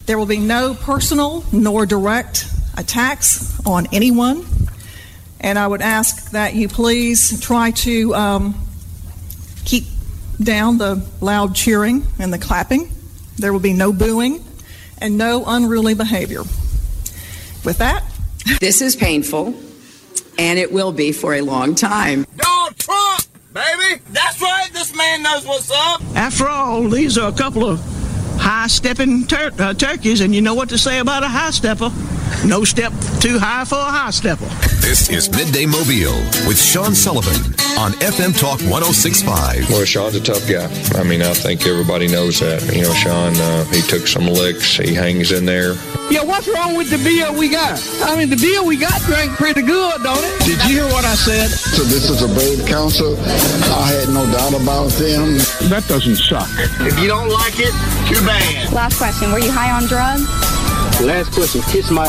There will be no personal nor direct attacks on anyone. And I would ask that you please try to keep down the loud cheering and the clapping. There will be no booing and no unruly behavior. With that, this is painful, and it will be for a long time. Donald Trump, baby! That's right, this man knows what's up. After all, these are a couple of high-stepping turkeys, and you know what to say about a high-stepper. No step too high for a high-stepper. This is Midday Mobile with Sean Sullivan on FM Talk 106.5. Well, Sean's a tough guy. I mean, I think everybody knows that. You know, Sean, he took some licks. He hangs in there. Yeah, what's wrong with the beer we got? I mean, the beer we got drank pretty good, don't it? Did you hear what I said? So this is a brave council. I had no doubt about them. That doesn't suck. If you don't like it, too bad. Last question, were you high on drugs? Last question, kiss my...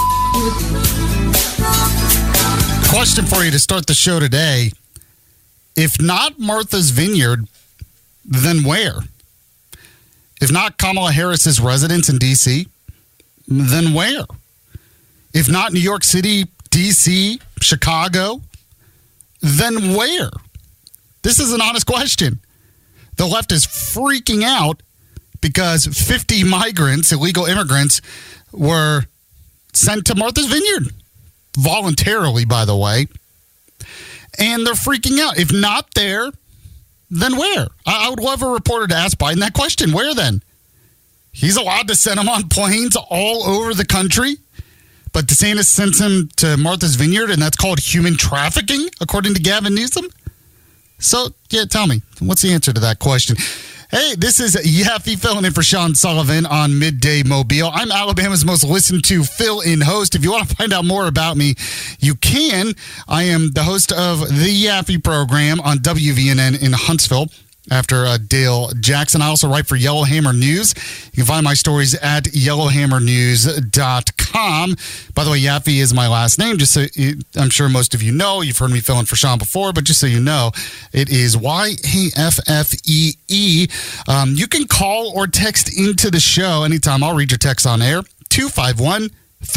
Question for you to start the show today. If not Martha's Vineyard, then where? If not Kamala Harris's residence in D.C., then where? If not New York City, D.C., Chicago, then where? This is an honest question. The left is freaking out because 50 migrants, illegal immigrants, were sent to Martha's Vineyard. Voluntarily, by the way. And they're freaking out. If not there, then where? I would love a reporter to ask Biden that question. Where then? He's allowed to send them on planes all over the country, but DeSantis sends him to Martha's Vineyard, and that's called human trafficking, according to Gavin Newsom. So, yeah, tell me, what's the answer to that question? Hey, this is Yaffe filling in for Sean Sullivan on Midday Mobile. I'm Alabama's most listened to fill-in host. If you want to find out more about me, you can. I am the host of the Yaffe program on WVNN in Huntsville after Dale Jackson. I also write for Yellowhammer News. You can find my stories at yellowhammernews.com. By the way, Yaffe is my last name. Just so I'm sure most of you know. You've heard me fill in for Sean before, but just so you know, it is Yaffee. You can call or text into the show anytime. I'll read your text on air. 251-343-0106,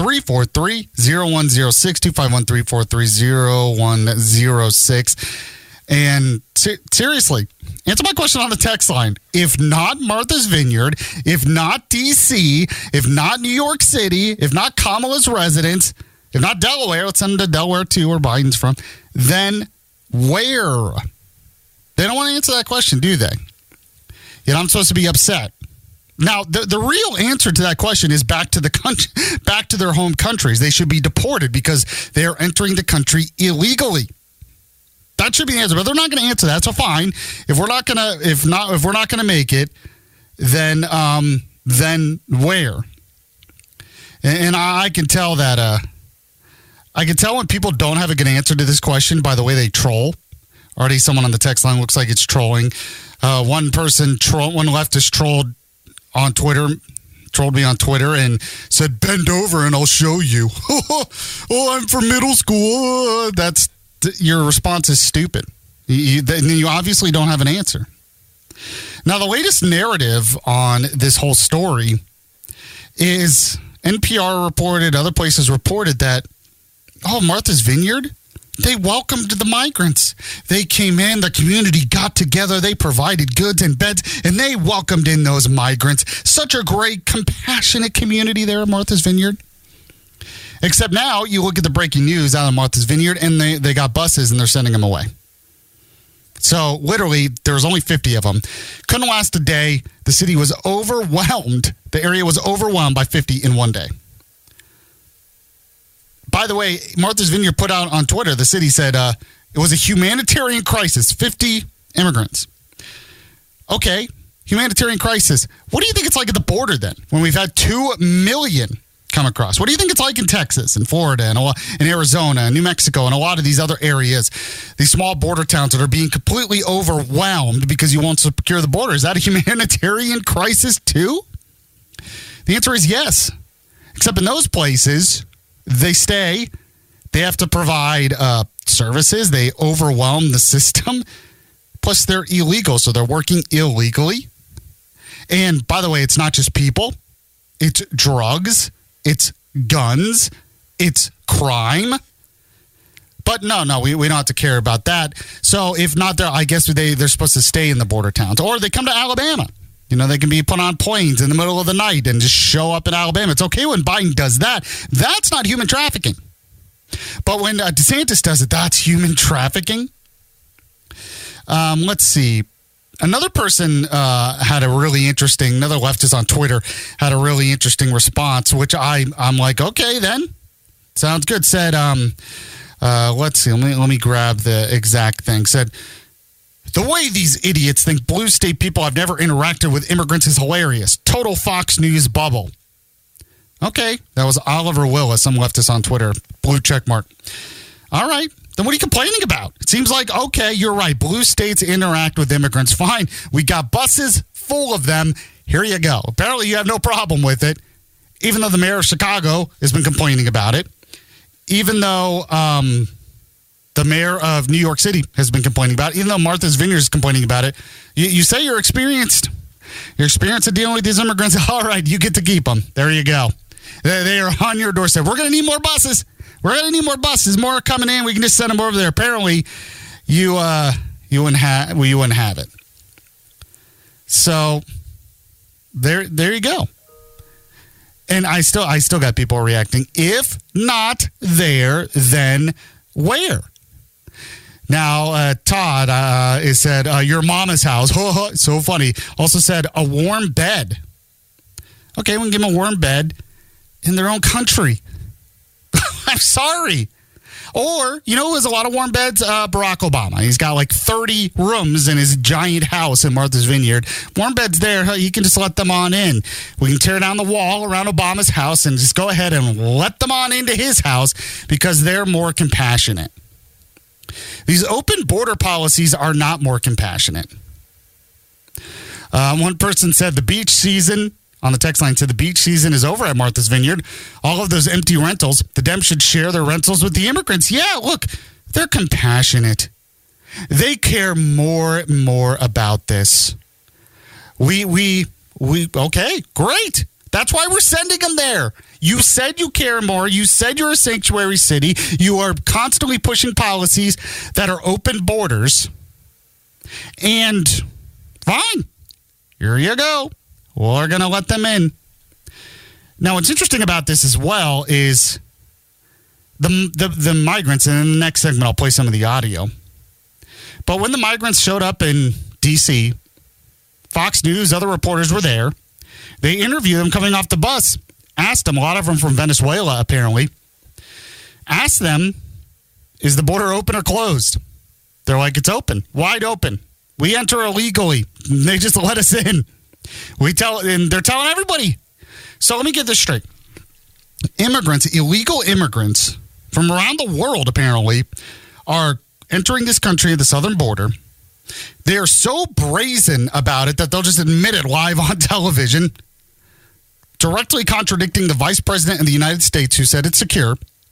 251-343-0106. And seriously, answer my question on the text line. If not Martha's Vineyard, if not D.C., if not New York City, if not Kamala's residence, if not Delaware, let's send them to Delaware too, where Biden's from, then where? They don't want to answer that question, do they? Yet I'm supposed to be upset. Now, the real answer to that question is back to the country, back to their home countries. They should be deported because they are entering the country illegally. That should be the answer, but they're not going to answer that. So fine, if we're not going to make it, then where? And I can tell that I can tell when people don't have a good answer to this question by the way they troll. Already, someone on the text line looks like it's trolling. One leftist trolled me on Twitter and said, "Bend over and I'll show you." Oh, I'm from middle school. Your response is stupid. You obviously don't have an answer. Now, the latest narrative on this whole story is NPR reported, other places reported that, Martha's Vineyard, they welcomed the migrants. They came in, the community got together, they provided goods and beds, and they welcomed in those migrants. Such a great, compassionate community there at Martha's Vineyard. Except now, you look at the breaking news out of Martha's Vineyard, and they got buses, and they're sending them away. So, literally, there's only 50 of them. Couldn't last a day. The city was overwhelmed. The area was overwhelmed by 50 in one day. By the way, Martha's Vineyard put out on Twitter, the city said it was a humanitarian crisis, 50 immigrants. Okay, humanitarian crisis. What do you think it's like at the border, then, when we've had 2 million come across? What do you think it's like in Texas and Florida and Arizona and New Mexico and a lot of these other areas, these small border towns that are being completely overwhelmed because you won't secure the border? Is that a humanitarian crisis too? The answer is yes. Except in those places, they have to provide services. They overwhelm the system. Plus, they're illegal, so they're working illegally. And by the way, it's not just people. it's drugs, it's guns, it's crime. But no, we don't have to care about that. So if not there, I guess they're supposed to stay in the border towns. Or they come to Alabama. They can be put on planes in the middle of the night and just show up in Alabama. It's okay when Biden does that. That's not human trafficking. But when DeSantis does it, that's human trafficking. Let's see. Another person had a really interesting, another leftist on Twitter had a really interesting response, which I'm like, okay, then. Sounds good. Said, let's see, let me grab the exact thing. Said, the way these idiots think blue state people have never interacted with immigrants is hilarious. Total Fox News bubble. Okay, that was Oliver Willis, some leftist on Twitter. Blue check mark. All right. Then what are you complaining about? It seems like, okay, you're right. Blue states interact with immigrants. Fine. We got buses full of them. Here you go. Apparently you have no problem with it, even though the mayor of Chicago has been complaining about it, even though the mayor of New York City has been complaining about it, even though Martha's Vineyard is complaining about it. You say you're experienced. You're experienced at dealing with these immigrants. All right, you get to keep them. There you go. They are on your doorstep. We're going to need more buses. We're going to need more buses. More are coming in. We can just send them over there. Apparently, you wouldn't have it. So there you go. And I still got people reacting. If not there, then where? Now, Todd is said, your mama's house. So funny. Also said, a warm bed. Okay, we can give them a warm bed in their own country. I'm sorry. Or, who has a lot of warm beds? Barack Obama. He's got like 30 rooms in his giant house in Martha's Vineyard. Warm beds there. He can just let them on in. We can tear down the wall around Obama's house and just go ahead and let them on into his house because they're more compassionate. These open border policies are not more compassionate. One person said the beach season, on the text line, said the beach season is over at Martha's Vineyard. All of those empty rentals, the Dems should share their rentals with the immigrants. Yeah, look, they're compassionate. They care more and more about this. We okay, great. That's why we're sending them there. You said you care more. You said you're a sanctuary city. You are constantly pushing policies that are open borders. And fine, here you go. We're going to let them in. Now, what's interesting about this as well is the migrants, and in the next segment, I'll play some of the audio. But when the migrants showed up in D.C., Fox News, other reporters were there. They interviewed them coming off the bus, asked them, a lot of them from Venezuela, apparently, asked them, is the border open or closed? They're like, it's open, wide open. We enter illegally. They just let us in. And they're telling everybody. So let me get this straight. Illegal immigrants from around the world, apparently, are entering this country at the southern border. They are so brazen about it that they'll just admit it live on television, directly contradicting the vice president of the United States who said it's secure.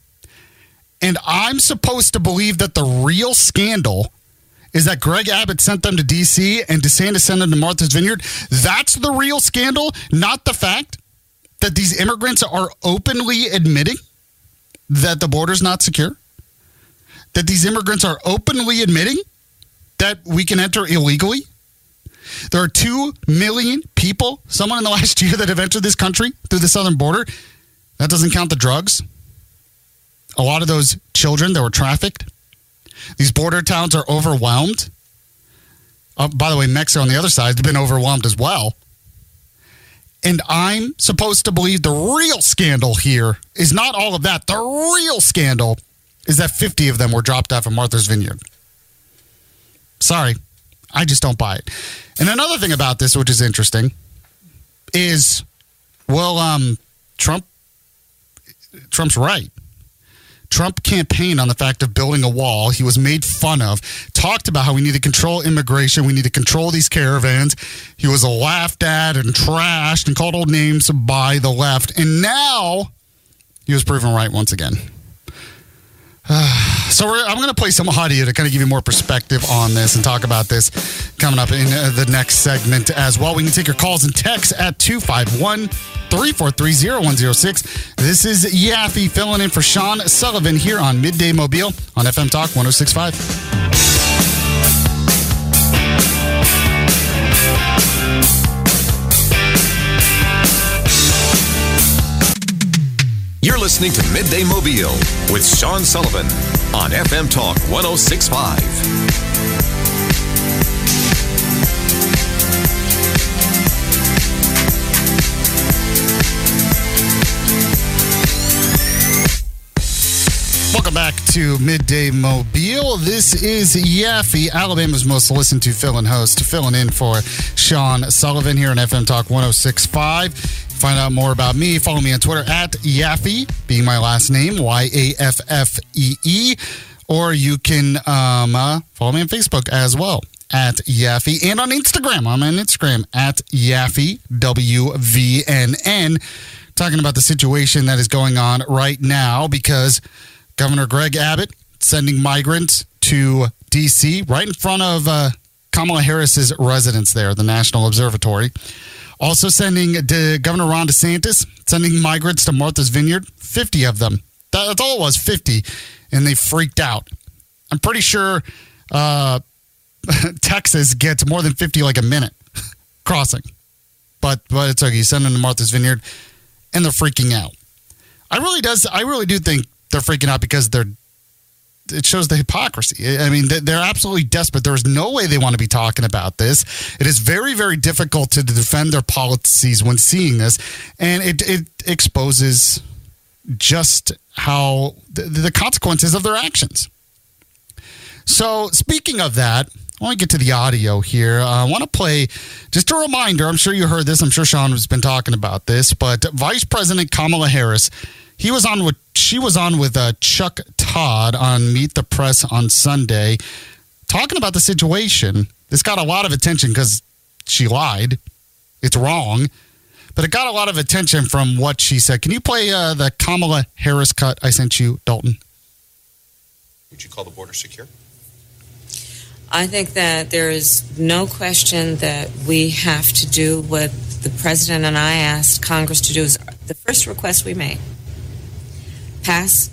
And I'm supposed to believe that the real scandal is that Greg Abbott sent them to D.C. and DeSantis sent them to Martha's Vineyard. That's the real scandal, not the fact that these immigrants are openly admitting that the border's not secure. That these immigrants are openly admitting that we can enter illegally. There are 2 million people, someone in the last year, that have entered this country through the southern border. That doesn't count the drugs. A lot of those children that were trafficked. These border towns are overwhelmed. By the way, Mexico on the other side has been overwhelmed as well. And I'm supposed to believe the real scandal here is not all of that. The real scandal is that 50 of them were dropped off at Martha's Vineyard. Sorry, I just don't buy it. And another thing about this, which is interesting, is, Trump's right. Trump campaigned on the fact of building a wall. He was made fun of, talked about how we need to control immigration. We need to control these caravans. He was laughed at and trashed and called old names by the left. And now he was proven right once again. So I'm going to play some audio to kind of give you more perspective on this and talk about this coming up in the next segment as well. We can take your calls and texts at 251-343-0106. This is Yaffe filling in for Sean Sullivan here on Midday Mobile on FM Talk 106.5. You're listening to Midday Mobile with Sean Sullivan on FM Talk 106.5. Welcome back to Midday Mobile. This is Yaffe, Alabama's most listened to fill-in host, filling in for Sean Sullivan here on FM Talk 106.5. Find out more about me. Follow me on Twitter at Yaffe, being my last name, Yaffee. Or you can follow me on Facebook as well, at Yaffe. And on Instagram. I'm on Instagram at Yaffe, WVNN. Talking about the situation that is going on right now because Governor Greg Abbott sending migrants to D.C. right in front of Kamala Harris's residence there, the National Observatory. Also sending Governor Ron DeSantis, sending migrants to Martha's Vineyard, 50 of them. That's all it was, 50. And they freaked out. I'm pretty sure Texas gets more than 50 like a minute crossing. But it's okay. You send them to Martha's Vineyard, and they're freaking out. I really do think they're freaking out because it shows the hypocrisy. I mean, they're absolutely desperate. There's no way they want to be talking about this. It is very, very difficult to defend their policies when seeing this, and it exposes just how the consequences of their actions. So, speaking of that, I want to get to the audio here. I want to play just a reminder. I'm sure you heard this. I'm sure Sean has been talking about this, but Vice President Kamala Harris, she was on with Chuck Todd on Meet the Press on Sunday, talking about the situation. This got a lot of attention because she lied. It's wrong. But it got a lot of attention from what she said. Can you play the Kamala Harris cut I sent you, Dalton? Would you call the border secure? I think that there is no question that we have to do what the president and I asked Congress to do. Is the first request we made. Pass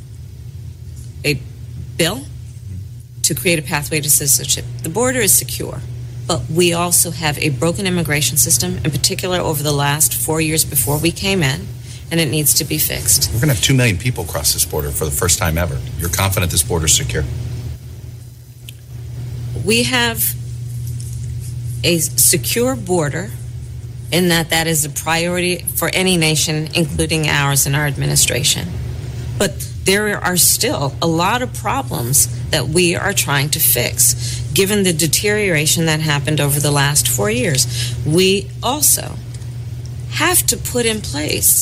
a bill to create a pathway to citizenship. The border is secure, but we also have a broken immigration system, in particular over the last 4 years before we came in, and it needs to be fixed. We're going to have 2 million people cross this border for the first time ever. You're confident this border is secure? We have a secure border in that is a priority for any nation, including ours and our administration. But there are still a lot of problems that we are trying to fix, given the deterioration that happened over the last 4 years. We also have to put in place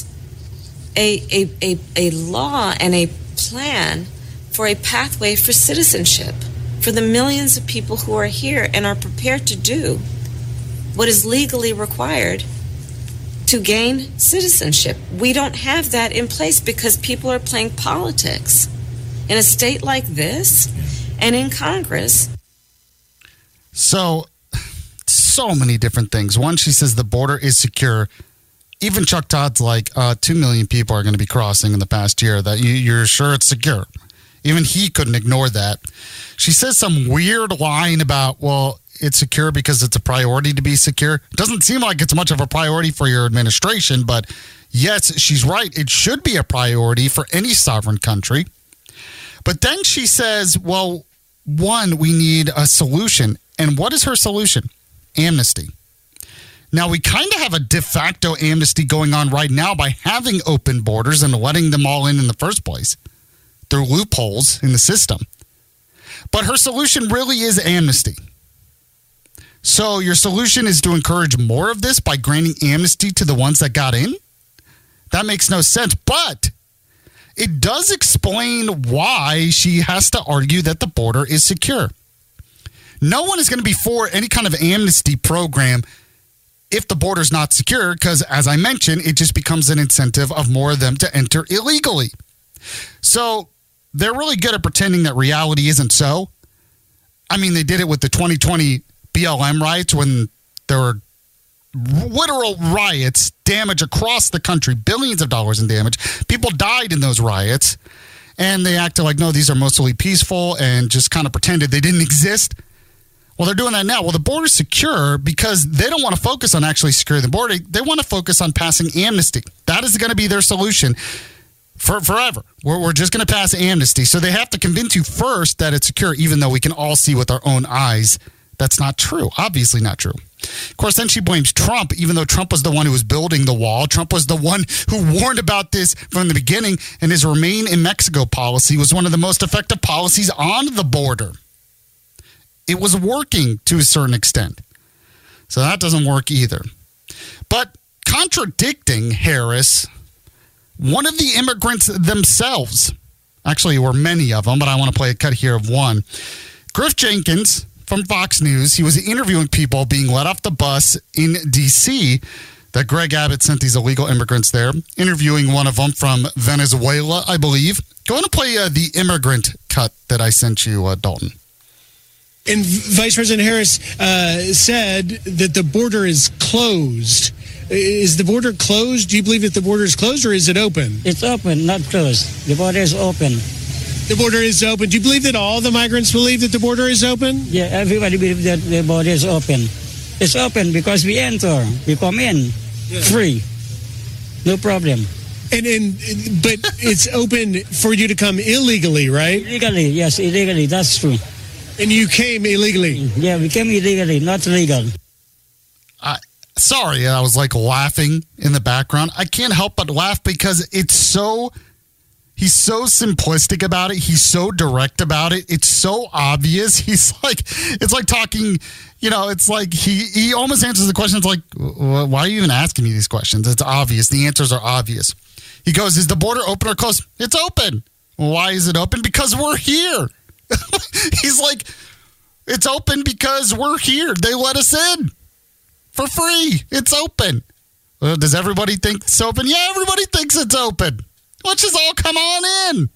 a law and a plan for a pathway for citizenship for the millions of people who are here and are prepared to do what is legally required to gain citizenship. We don't have that in place because people are playing politics in a state like this and in Congress. So many different things. One, she says the border is secure. Even Chuck Todd's like, 2 million people are going to be crossing in the past year. That you're sure it's secure. Even he couldn't ignore that. She says some weird line about, well, it's secure because it's a priority to be secure. It doesn't seem like it's much of a priority for your administration, but yes, she's right. It should be a priority for any sovereign country. But then she says, well, one, we need a solution. And what is her solution? Amnesty. Now, we kind of have a de facto amnesty going on right now by having open borders and letting them all in the first place through loopholes in the system. But her solution really is amnesty. So your solution is to encourage more of this by granting amnesty to the ones that got in? That makes no sense. But it does explain why she has to argue that the border is secure. No one is going to be for any kind of amnesty program if the border is not secure, because, as I mentioned, it just becomes an incentive of more of them to enter illegally. So they're really good at pretending that reality isn't so. I mean, they did it with the 2020 BLM riots when there were literal riots, damage across the country, billions of dollars in damage. People died in those riots, and they acted like, no, these are mostly peaceful, and just kind of pretended they didn't exist. Well, they're doing that now. Well, the border's secure because they don't want to focus on actually securing the border. They want to focus on passing amnesty. That is going to be their solution for forever. We're just going to pass amnesty. So they have to convince you first that it's secure, even though we can all see with our own eyes that's not true. Obviously not true. Of course, then she blames Trump, even though Trump was the one who was building the wall. Trump was the one who warned about this from the beginning, and his Remain in Mexico policy was one of the most effective policies on the border. It was working to a certain extent. So that doesn't work either. But contradicting Harris, one of the immigrants themselves, actually there were many of them, but I want to play a cut here of one. Griff Jenkins from Fox News, he was interviewing people being let off the bus in D.C. that Greg Abbott sent these illegal immigrants there, interviewing one of them from Venezuela, I believe. Go on and play the immigrant cut that I sent you, Dalton. And Vice President Harris said that the border is closed. Is the border closed? Do you believe that the border is closed, or is it open? It's open, not closed. The border is open. The border is open. Do you believe that all the migrants believe that the border is open? Yeah, everybody believes that the border is open. It's open because we enter, we come in free, no problem. But it's open for you to come illegally, right? Illegally, yes, illegally. That's true. And you came illegally? Yeah, we came illegally, not legal. Sorry, I was like laughing in the background. I can't help but laugh because he's so simplistic about it. He's so direct about it. It's so obvious. It's like talking, it's like he almost answers the question. It's like, why are you even asking me these questions? It's obvious. The answers are obvious. He goes, is the border open or closed? It's open. Why is it open? Because we're here. He's like, it's open because we're here. They let us in for free. It's open. Does everybody think it's open? Yeah, everybody thinks it's open. Let's just all come on in.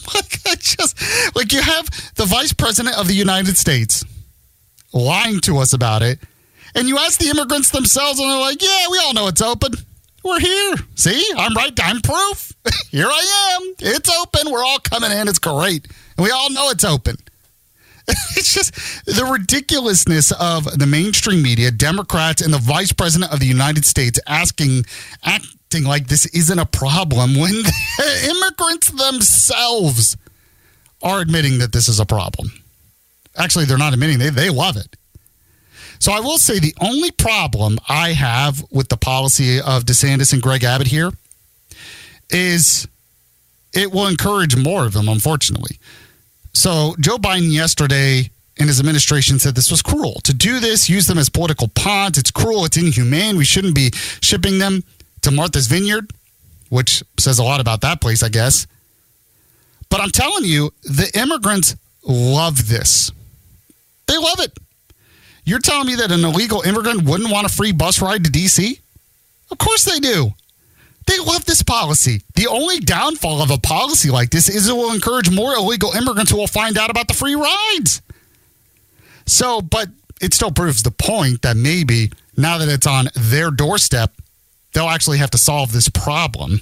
You have the Vice President of the United States lying to us about it, and you ask the immigrants themselves, and they're like, yeah, we all know it's open. We're here. See, I'm right. I'm proof. Here I am. It's open. We're all coming in. It's great. And we all know it's open. It's just the ridiculousness of the mainstream media, Democrats, and the Vice President of the United States acting like this isn't a problem when the immigrants themselves are admitting that this is a problem. Actually, they're not admitting. They love it. So I will say the only problem I have with the policy of DeSantis and Greg Abbott here is it will encourage more of them, unfortunately. So Joe Biden yesterday and his administration said this was cruel. To do this, use them as political pawns, it's cruel, it's inhumane. We shouldn't be shipping them to Martha's Vineyard, which says a lot about that place, I guess. But I'm telling you, the immigrants love this. They love it. You're telling me that an illegal immigrant wouldn't want a free bus ride to D.C.? Of course they do. They love this policy. The only downfall of a policy like this is it will encourage more illegal immigrants who will find out about the free rides. So, but it still proves the point that maybe now that it's on their doorstep, they'll actually have to solve this problem.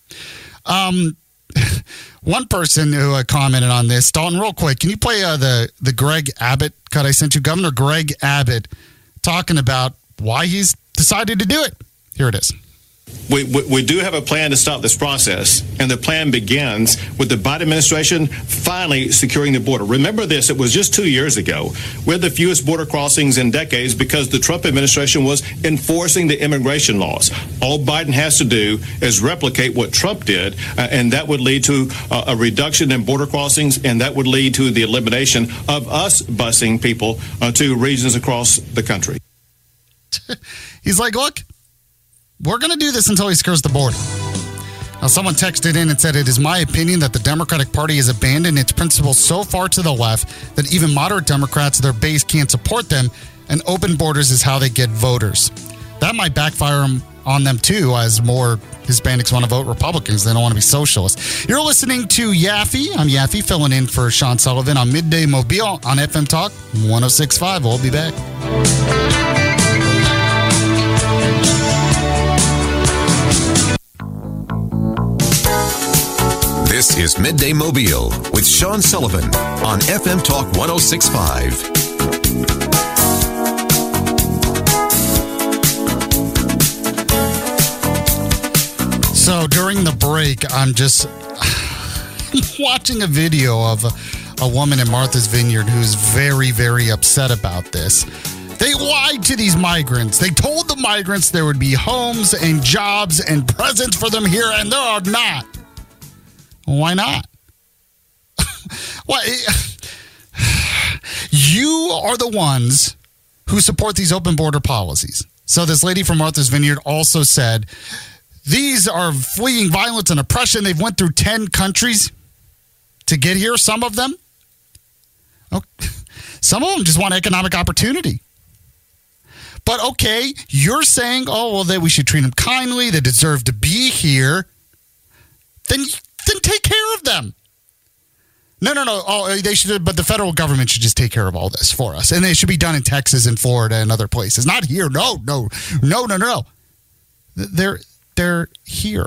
One person who commented on this, Dalton, real quick, can you play the Greg Abbott cut I sent you? Governor Greg Abbott talking about why he's decided to do it. Here it is. We do have a plan to stop this process, and the plan begins with the Biden administration finally securing the border. Remember this, it was just 2 years ago. We had the fewest border crossings in decades because the Trump administration was enforcing the immigration laws. All Biden has to do is replicate what Trump did, and that would lead to a reduction in border crossings, and that would lead to the elimination of us busing people to regions across the country. He's like, look, we're going to do this until he secures the border. Now, someone texted in and said, it is my opinion that the Democratic Party has abandoned its principles so far to the left that even moderate Democrats, their base, can't support them, and open borders is how they get voters. That might backfire on them too, as more Hispanics want to vote Republicans. They don't want to be socialists. You're listening to Yaffe. I'm Yaffe, filling in for Sean Sullivan on Midday Mobile on FM Talk 106.5. We'll be back. This is Midday Mobile with Sean Sullivan on FM Talk 106.5. So during the break, I'm just watching a video of a woman in Martha's Vineyard who's very, very upset about this. They lied to these migrants. They told the migrants there would be homes and jobs and presents for them here, and there are not. Why not? Why? You are the ones who support these open border policies. So this lady from Martha's Vineyard also said, these are fleeing violence and oppression. They've went through 10 countries to get here, some of them. Okay. Some of them just want economic opportunity. But okay, you're saying, oh, well, that we should treat them kindly. They deserve to be here. Then take care of them. No. Oh, they should, but the federal government should just take care of all this for us. And it should be done in Texas and Florida and other places. Not here. No. They're here.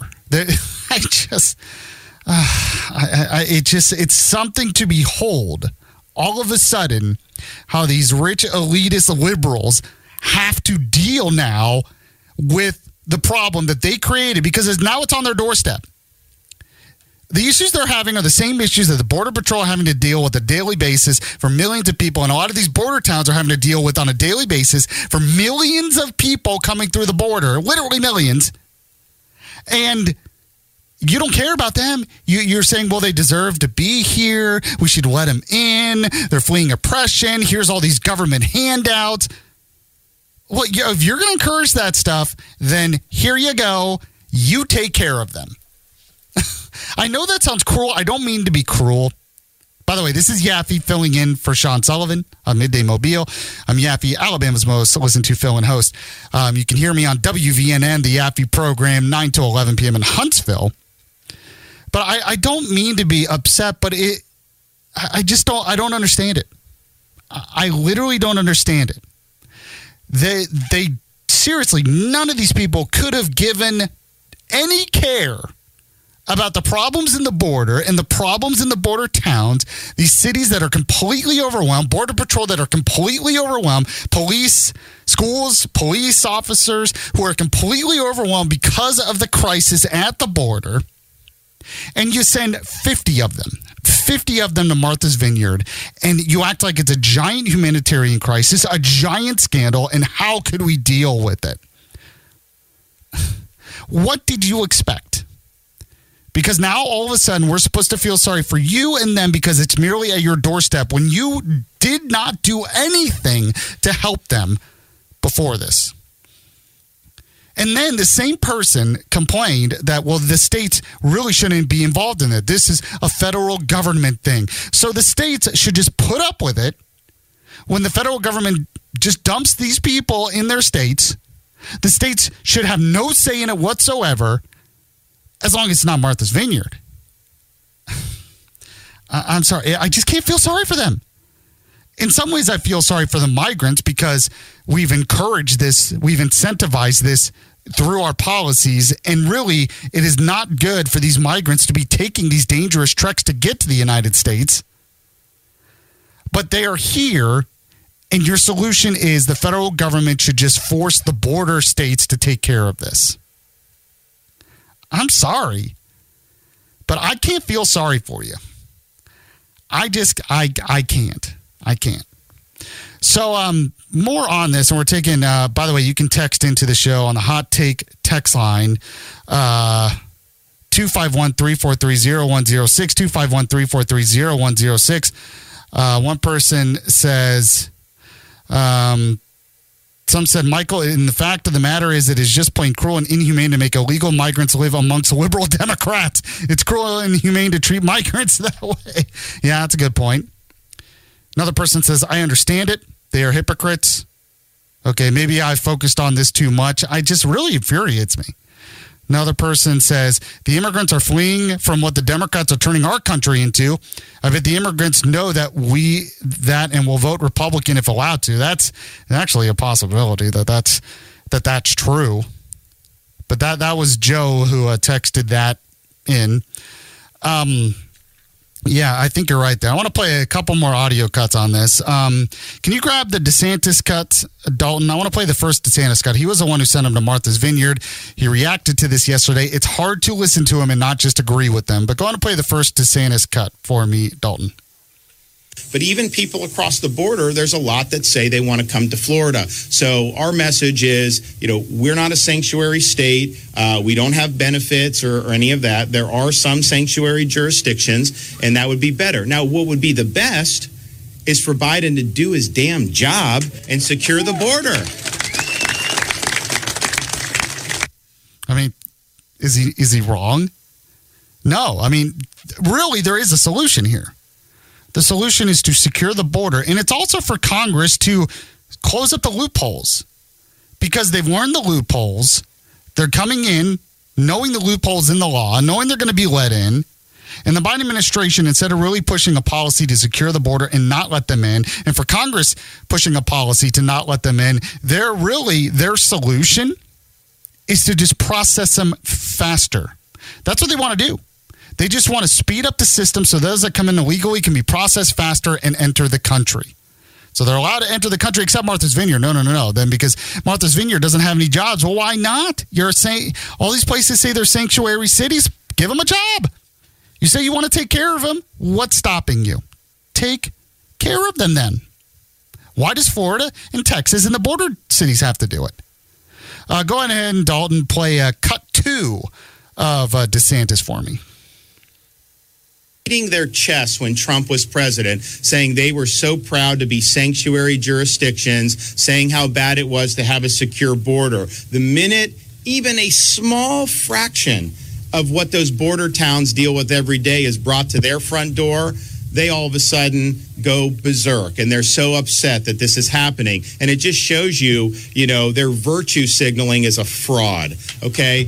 It's something to behold. All of a sudden, how these rich elitist liberals have to deal now with the problem that they created, because now it's on their doorstep. The issues they're having are the same issues that the Border Patrol are having to deal with on a daily basis for millions of people. And a lot of these border towns are having to deal with on a daily basis for millions of people coming through the border, literally millions. And you don't care about them. You're saying, well, they deserve to be here. We should let them in. They're fleeing oppression. Here's all these government handouts. Well, if you're going to encourage that stuff, then here you go. You take care of them. I know that sounds cruel. I don't mean to be cruel. By the way, this is Yaffe filling in for Sean Sullivan on Midday Mobile. I'm Yaffe, Alabama's most listened to fill-in host. You can hear me on WVNN, the Yaffe program, 9 to 11 p.m. in Huntsville. But I don't mean to be upset, but I don't understand it. I literally don't understand it. They seriously, none of these people could have given any care about the problems in the border and the problems in the border towns, these cities that are completely overwhelmed, Border Patrol that are completely overwhelmed, police, schools, police officers who are completely overwhelmed because of the crisis at the border. And you send 50 of them to Martha's Vineyard, and you act like it's a giant humanitarian crisis, a giant scandal, and how could we deal with it? What did you expect? Because now all of a sudden we're supposed to feel sorry for you and them because it's merely at your doorstep when you did not do anything to help them before this. And then the same person complained that, well, the states really shouldn't be involved in it. This is a federal government thing. So the states should just put up with it when the federal government just dumps these people in their states. The states should have no say in it whatsoever, as long as it's not Martha's Vineyard. I'm sorry. I just can't feel sorry for them. In some ways, I feel sorry for the migrants because we've encouraged this, we've incentivized this through our policies, and really, it is not good for these migrants to be taking these dangerous treks to get to the United States. But they are here, and your solution is the federal government should just force the border states to take care of this. I'm sorry, but I can't feel sorry for you. I can't. So more on this, and we're taking, by the way, you can text into the show on the Hot Take text line, 251-343-0106, 251-343-0106. One person says, some said, Michael, and the fact of the matter is it is just plain cruel and inhumane to make illegal migrants live amongst liberal Democrats. It's cruel and inhumane to treat migrants that way. Yeah, that's a good point. Another person says, I understand it. They are hypocrites. Okay, maybe I focused on this too much. I just really infuriates me. Another person says, the immigrants are fleeing from what the Democrats are turning our country into. I bet the immigrants know that and will vote Republican if allowed to. That's actually a possibility that's true. But that was Joe who texted that in. Yeah, I think you're right there. I want to play a couple more audio cuts on this. Can you grab the DeSantis cut, Dalton? I want to play the first DeSantis cut. He was the one who sent him to Martha's Vineyard. He reacted to this yesterday. It's hard to listen to him and not just agree with them. But go on and play the first DeSantis cut for me, Dalton. But even people across the border, there's a lot that say they want to come to Florida. So our message is, we're not a sanctuary state. We don't have benefits or any of that. There are some sanctuary jurisdictions, and that would be better. Now, what would be the best is for Biden to do his damn job and secure the border. I mean, is he wrong? No. I mean, really, there is a solution here. The solution is to secure the border, and it's also for Congress to close up the loopholes because they've learned the loopholes. They're coming in knowing the loopholes in the law, knowing they're going to be let in. And the Biden administration, instead of really pushing a policy to secure the border and not let them in, and for Congress pushing a policy to not let them in, their solution is to just process them faster. That's what they want to do. They just want to speed up the system so those that come in illegally can be processed faster and enter the country. So they're allowed to enter the country except Martha's Vineyard. No. Then because Martha's Vineyard doesn't have any jobs, well, why not? You're saying all these places say they're sanctuary cities. Give them a job. You say you want to take care of them. What's stopping you? Take care of them then. Why does Florida and Texas and the border cities have to do it? Go ahead and, Dalton, play cut 2 of DeSantis for me. Beating their chests when Trump was president, saying they were so proud to be sanctuary jurisdictions, saying how bad it was to have a secure border. The minute even a small fraction of what those border towns deal with every day is brought to their front door, they all of a sudden go berserk, and they're so upset that this is happening. And it just shows you, their virtue signaling is a fraud, okay?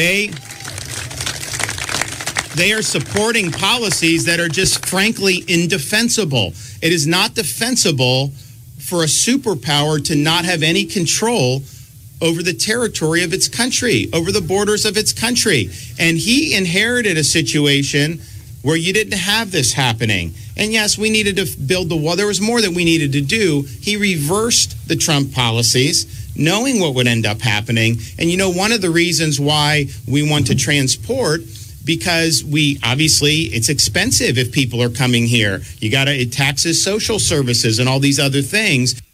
They are supporting policies that are just frankly indefensible. It is not defensible for a superpower to not have any control over the territory of its country, over the borders of its country. And he inherited a situation where you didn't have this happening. And yes, we needed to build the wall. There was more that we needed to do. He reversed the Trump policies, knowing what would end up happening. And one of the reasons why we want to transport, because it's expensive if people are coming here. It taxes social services and all these other things.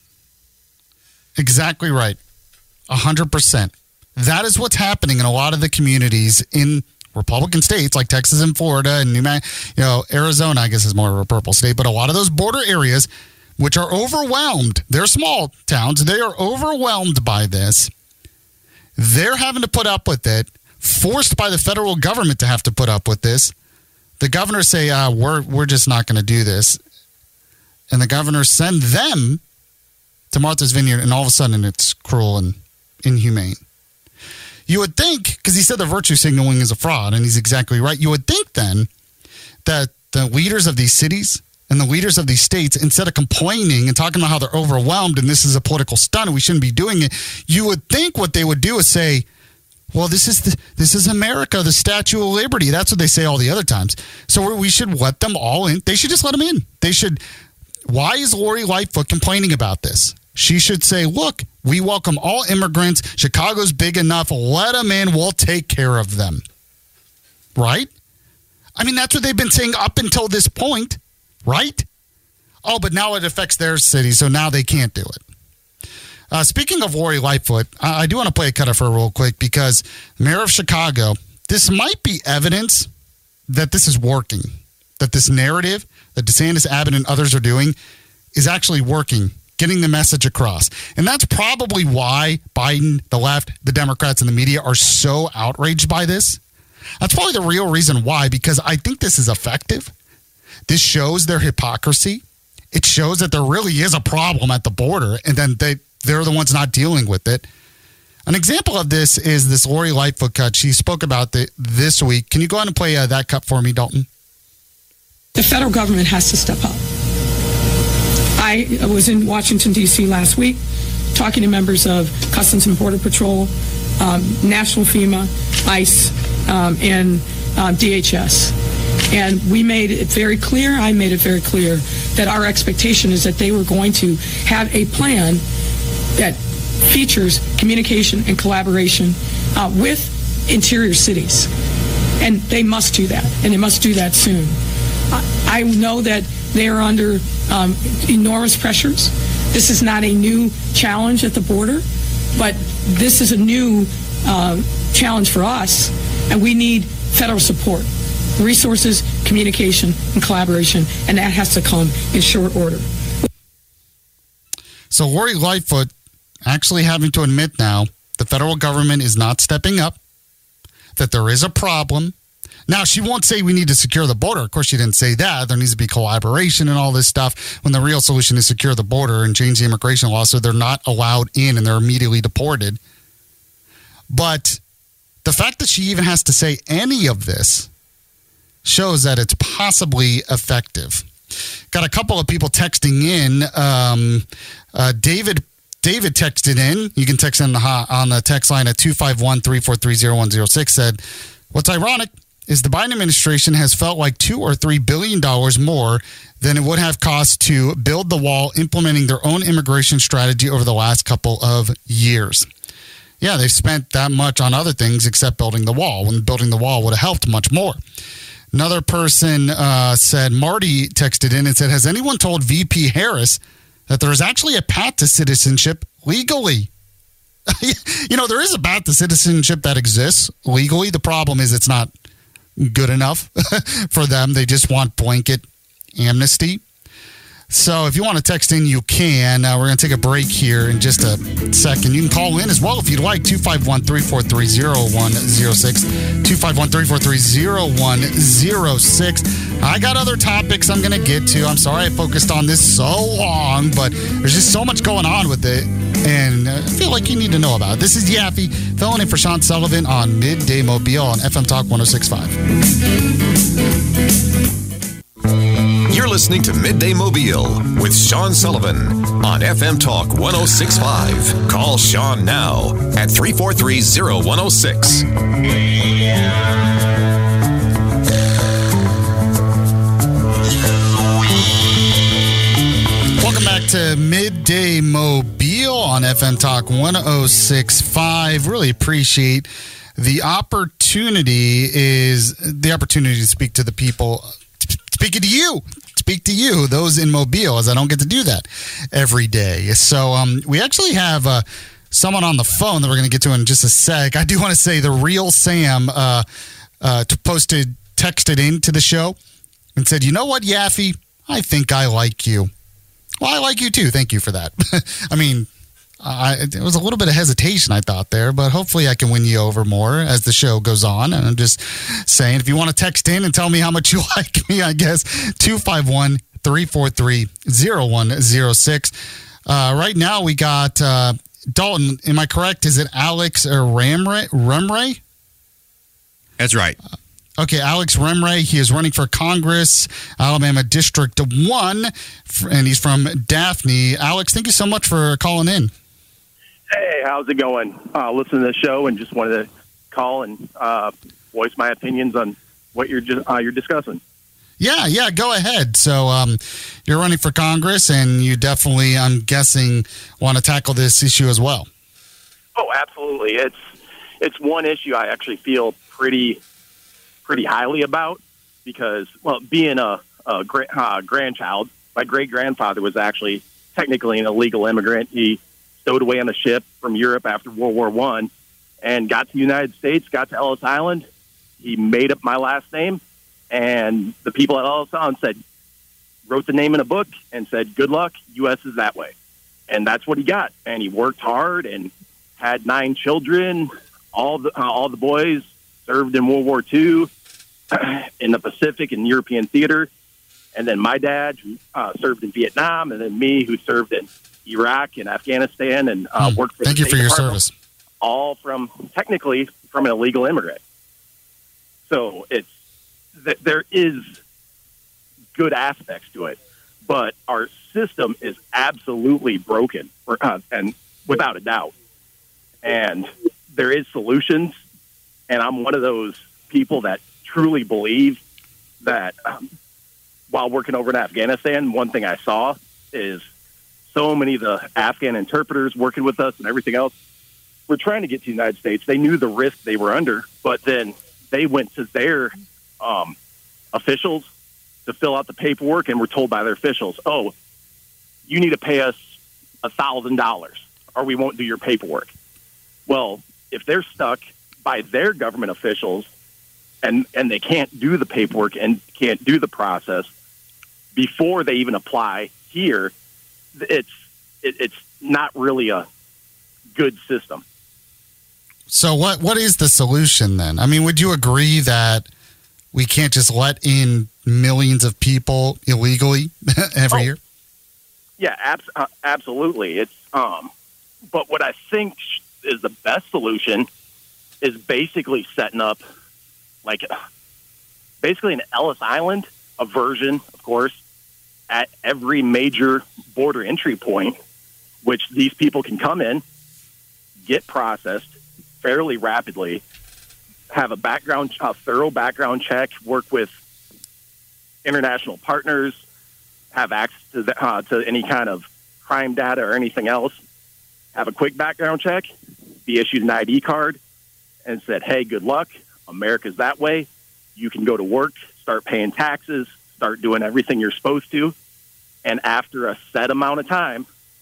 Exactly right. 100%. That is what's happening in a lot of the communities in Republican states like Texas and Florida and Arizona, I guess is more of a purple state, but a lot of those border areas, which are overwhelmed, they're small towns, they are overwhelmed by this. They're having to put up with it. Forced by the federal government to have to put up with this. The governors say, we're just not going to do this. And the governors send them to Martha's Vineyard, and all of a sudden it's cruel and inhumane. You would think, because he said the virtue signaling is a fraud, and he's exactly right, you would think then that the leaders of these cities and the leaders of these states, instead of complaining and talking about how they're overwhelmed and this is a political stunt and we shouldn't be doing it, you would think what they would do is say, well, this is America, the Statue of Liberty. That's what they say all the other times. So we should let them all in. They should just let them in. Why is Lori Lightfoot complaining about this? She should say, look, we welcome all immigrants. Chicago's big enough. Let them in. We'll take care of them. Right? I mean, that's what they've been saying up until this point. Right? Oh, but now it affects their city, so now they can't do it. Speaking of Lori Lightfoot, I do want to play a cut of her real quick because Mayor of Chicago, this might be evidence that this is working, that this narrative that DeSantis, Abbott, and others are doing is actually working, getting the message across. And that's probably why Biden, the left, the Democrats, and the media are so outraged by this. That's probably the real reason why, because I think this is effective. This shows their hypocrisy. It shows that there really is a problem at the border, and then they're the ones not dealing with it. An example of this is this Lori Lightfoot cut. She spoke about it this week. Can you go ahead and play that cut for me, Dalton? The federal government has to step up. I was in Washington, D.C. last week talking to members of Customs and Border Patrol, National FEMA, ICE, and DHS. And we made it very clear, I made it very clear, that our expectation is that they were going to have a plan that features communication and collaboration with interior cities. And they must do that, and they must do that soon. I know that they are under enormous pressures. This is not a new challenge at the border, but this is a new challenge for us, and we need federal support, resources, communication, and collaboration, and that has to come in short order. So Lori Lightfoot actually having to admit now the federal government is not stepping up, that there is a problem. Now, she won't say we need to secure the border. Of course, she didn't say that. There needs to be collaboration and all this stuff when the real solution is secure the border and change the immigration law so they're not allowed in and they're immediately deported. But the fact that she even has to say any of this shows that it's possibly effective. Got a couple of people texting in. David texted in. You can text in on the text line at 251-343-0106. Said, what's ironic is the Biden administration has felt like $2 or $3 billion more than it would have cost to build the wall, implementing their own immigration strategy over the last couple of years. Yeah, they've spent that much on other things except building the wall, when building the wall would have helped much more. Another person said, Marty texted in and said, has anyone told VP Harris that there is actually a path to citizenship legally? You know, there is a path to citizenship that exists legally. The problem is it's not good enough for them. They just want blanket amnesty. So if you want to text in, you can. We're going to take a break here in just a second. You can call in as well if you'd like. 251-343-0106. 251-343-0106. I got other topics I'm going to get to. I'm sorry I focused on this so long, but there's just so much going on with it, and I feel like you need to know about it. This is Yaffe, filling in for Sean Sullivan on Midday Mobile on FM Talk 106.5. You're listening to Midday Mobile with Sean Sullivan on FM Talk 106.5. Call Sean now at 343-0106. Welcome back to Midday Mobile on FM Talk 106.5. Really appreciate the opportunity to speak to the people. Speaking to you, speak to you, those in Mobile, as I don't get to do that every day. So we actually have someone on the phone that we're going to get to in just a sec. I do want to say the real Sam texted into the show and said, you know what, Yaffe, I think I like you. Well, I like you too. Thank you for that. I mean, it was a little bit of hesitation, I thought there, but hopefully I can win you over more as the show goes on. And I'm just saying, if you want to text in and tell me how much you like me, I guess 251-343-0106. Right now we got Dalton. Am I correct? Is it Alex or Remray? That's right. Okay, Alex Remray. He is running for Congress, Alabama District 1, and he's from Daphne. Alex, thank you so much for calling in. Hey, how's it going? Listen to the show and just wanted to call and voice my opinions on what you're discussing. Yeah, go ahead. So you're running for Congress, and you definitely, I'm guessing, want to tackle this issue as well. Oh, absolutely. It's one issue I actually feel pretty highly about because, well, being a grandchild, my great-grandfather was actually technically an illegal immigrant. He stowed away on a ship from Europe after World War I and got to the United States, got to Ellis Island. He made up my last name, and the people at Ellis Island wrote the name in a book and said, good luck, U.S. is that way. And that's what he got. And he worked hard and had 9 children. All the boys served in World War II in the Pacific and European theater. And then my dad, who served in Vietnam, and then me, who served in Iraq and Afghanistan and worked for Thank the you for State your Department, service. all technically from an illegal immigrant. So there is good aspects to it, but our system is absolutely broken, and without a doubt. And there is solutions, and I'm one of those people that truly believe that while working over in Afghanistan, one thing I saw is so many of the Afghan interpreters working with us and everything else were trying to get to the United States. They knew the risk they were under, but then they went to their officials to fill out the paperwork and were told by their officials, oh, you need to pay us $1,000 or we won't do your paperwork. Well, if they're stuck by their government officials and they can't do the paperwork and can't do the process before they even apply here, it's not really a good system. So what is the solution then? I mean, would you agree that we can't just let in millions of people illegally every year? Yeah, absolutely. It's but what I think is the best solution is basically setting up basically an Ellis Island, a version, of course, at every major border entry point, which these people can come in, get processed fairly rapidly, have a thorough background check, work with international partners, have access to any kind of crime data or anything else, have a quick background check, be issued an ID card, and said, hey, good luck. America's that way. You can go to work, start paying taxes, start doing everything you're supposed to, and after a set amount of time,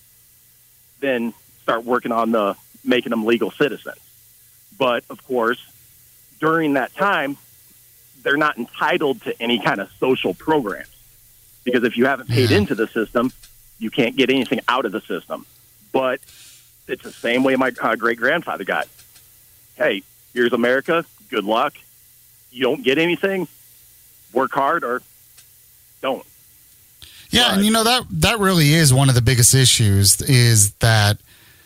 then start working on making them legal citizens. But, of course, during that time, they're not entitled to any kind of social programs. Because if you haven't paid into the system, you can't get anything out of the system. But it's the same way my great-grandfather got. Hey, here's America. Good luck. You don't get anything, work hard or don't. Yeah, and that really is one of the biggest issues is that,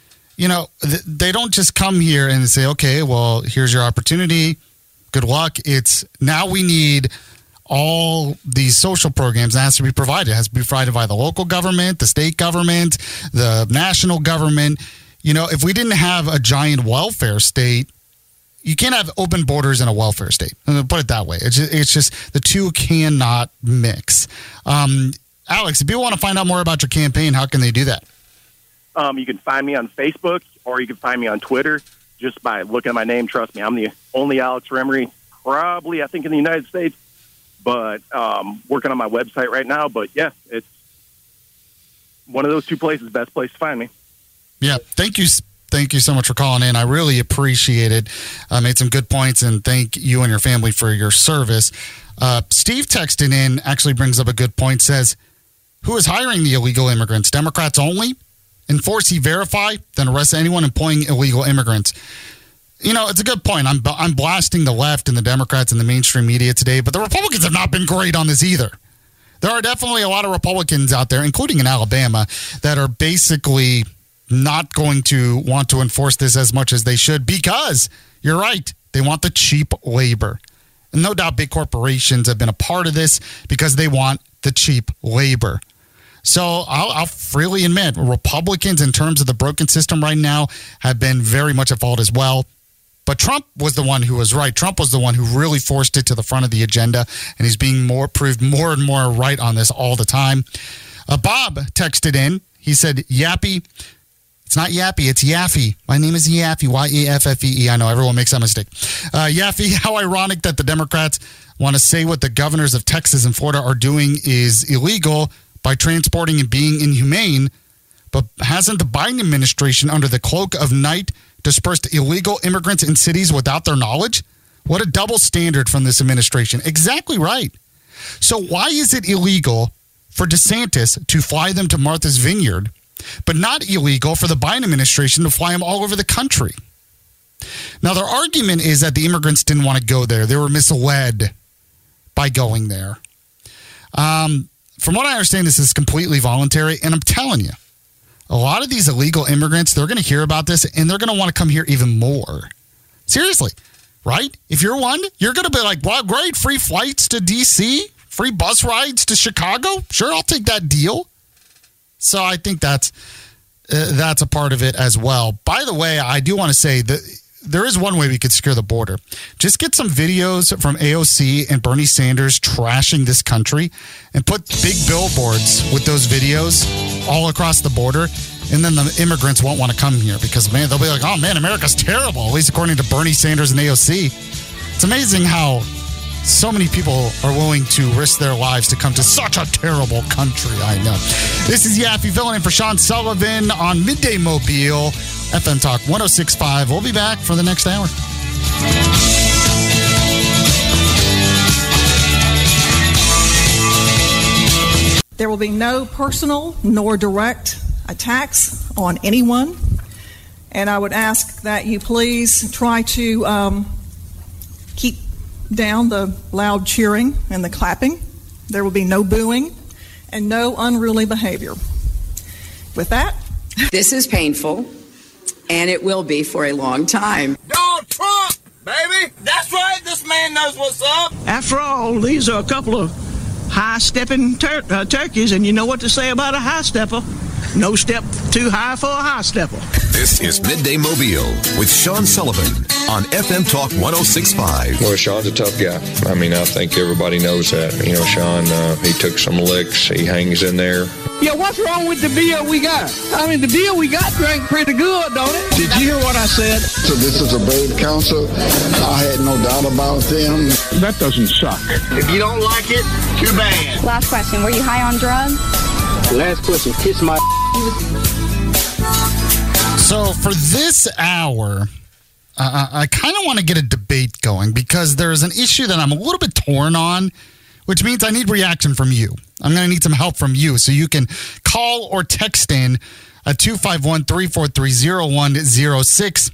they don't just come here and say, okay, well, here's your opportunity. Good luck. It's now we need all these social programs that has to be provided. It has to be provided by the local government, the state government, the national government. If we didn't have a giant welfare state, you can't have open borders in a welfare state. Put it that way. It's just the two cannot mix. Alex, if people want to find out more about your campaign, how can they do that? You can find me on Facebook or you can find me on Twitter just by looking at my name. Trust me, I'm the only Alex Remery, probably, I think, in the United States. But working on my website right now. But, yeah, it's one of those two places, best place to find me. Yeah, thank you. Thank you so much for calling in. I really appreciate it. Made some good points, and thank you and your family for your service. Steve texted in, actually brings up a good point, says, who is hiring the illegal immigrants? Democrats only? Enforce E-Verify, then arrest anyone employing illegal immigrants. It's a good point. I'm blasting the left and the Democrats and the mainstream media today, but the Republicans have not been great on this either. There are definitely a lot of Republicans out there, including in Alabama, that are basically not going to want to enforce this as much as they should because, you're right, they want the cheap labor. And no doubt big corporations have been a part of this because they want the cheap labor. So I'll freely admit, Republicans, in terms of the broken system right now, have been very much at fault as well. But Trump was the one who was right. Trump was the one who really forced it to the front of the agenda, and he's being proved more and more right on this all the time. Bob texted in. He said, Yappy. It's not Yappy, it's Yaffee. My name is Yaffee, Y-A-F-F-E-E. I know, everyone makes that mistake. Yaffee, how ironic that the Democrats want to say what the governors of Texas and Florida are doing is illegal by transporting and being inhumane, but hasn't the Biden administration, under the cloak of night, dispersed illegal immigrants in cities without their knowledge? What a double standard from this administration. Exactly right. So why is it illegal for DeSantis to fly them to Martha's Vineyard, but not illegal for the Biden administration to fly them all over the country? Now, their argument is that the immigrants didn't want to go there. They were misled by going there. From what I understand, this is completely voluntary, and I'm telling you, a lot of these illegal immigrants, they're going to hear about this and they're going to want to come here even more. Seriously, right? If you're one, you're going to be like, well, great, free flights to D.C., free bus rides to Chicago. Sure, I'll take that deal. So I think that's a part of it as well. By the way, I do want to say that there is one way we could secure the border. Just get some videos from AOC and Bernie Sanders trashing this country and put big billboards with those videos all across the border. And then the immigrants won't want to come here because, man, they'll be like, oh, man, America's terrible, at least according to Bernie Sanders and AOC. It's amazing how so many people are willing to risk their lives to come to such a terrible country. I know. This is Yaffe filling in for Sean Sullivan on Midday Mobile, FM Talk 106.5. We'll be back for the next hour. There will be no personal nor direct attacks on anyone. And I would ask that you please try to keep down the loud cheering and the clapping. There will be no booing and no unruly behavior. With that, this is painful, and it will be for a long time. Donald Trump, baby! That's right, this man knows what's up! After all, these are a couple of high-stepping turkeys, and you know what to say about a high stepper. No step too high for a high stepper. This is Midday Mobile with Sean Sullivan on FM Talk 106.5. Well, Sean's a tough guy. I mean, I think everybody knows that. You know, Sean, he took some licks. He hangs in there. Yeah, what's wrong with the beer we got? I mean, the beer we got drank pretty good, don't it? Did you hear what I said? So this is a brave council. I had no doubt about them. That doesn't suck. If you don't like it, too bad. Last question. Were you high on drugs? Last question. Kiss my... So for this hour, I kind of want to get a debate going because there's an issue that I'm a little bit torn on, which means I need reaction from you. I'm going to need some help from you. So you can call or text in at 251-343-0106,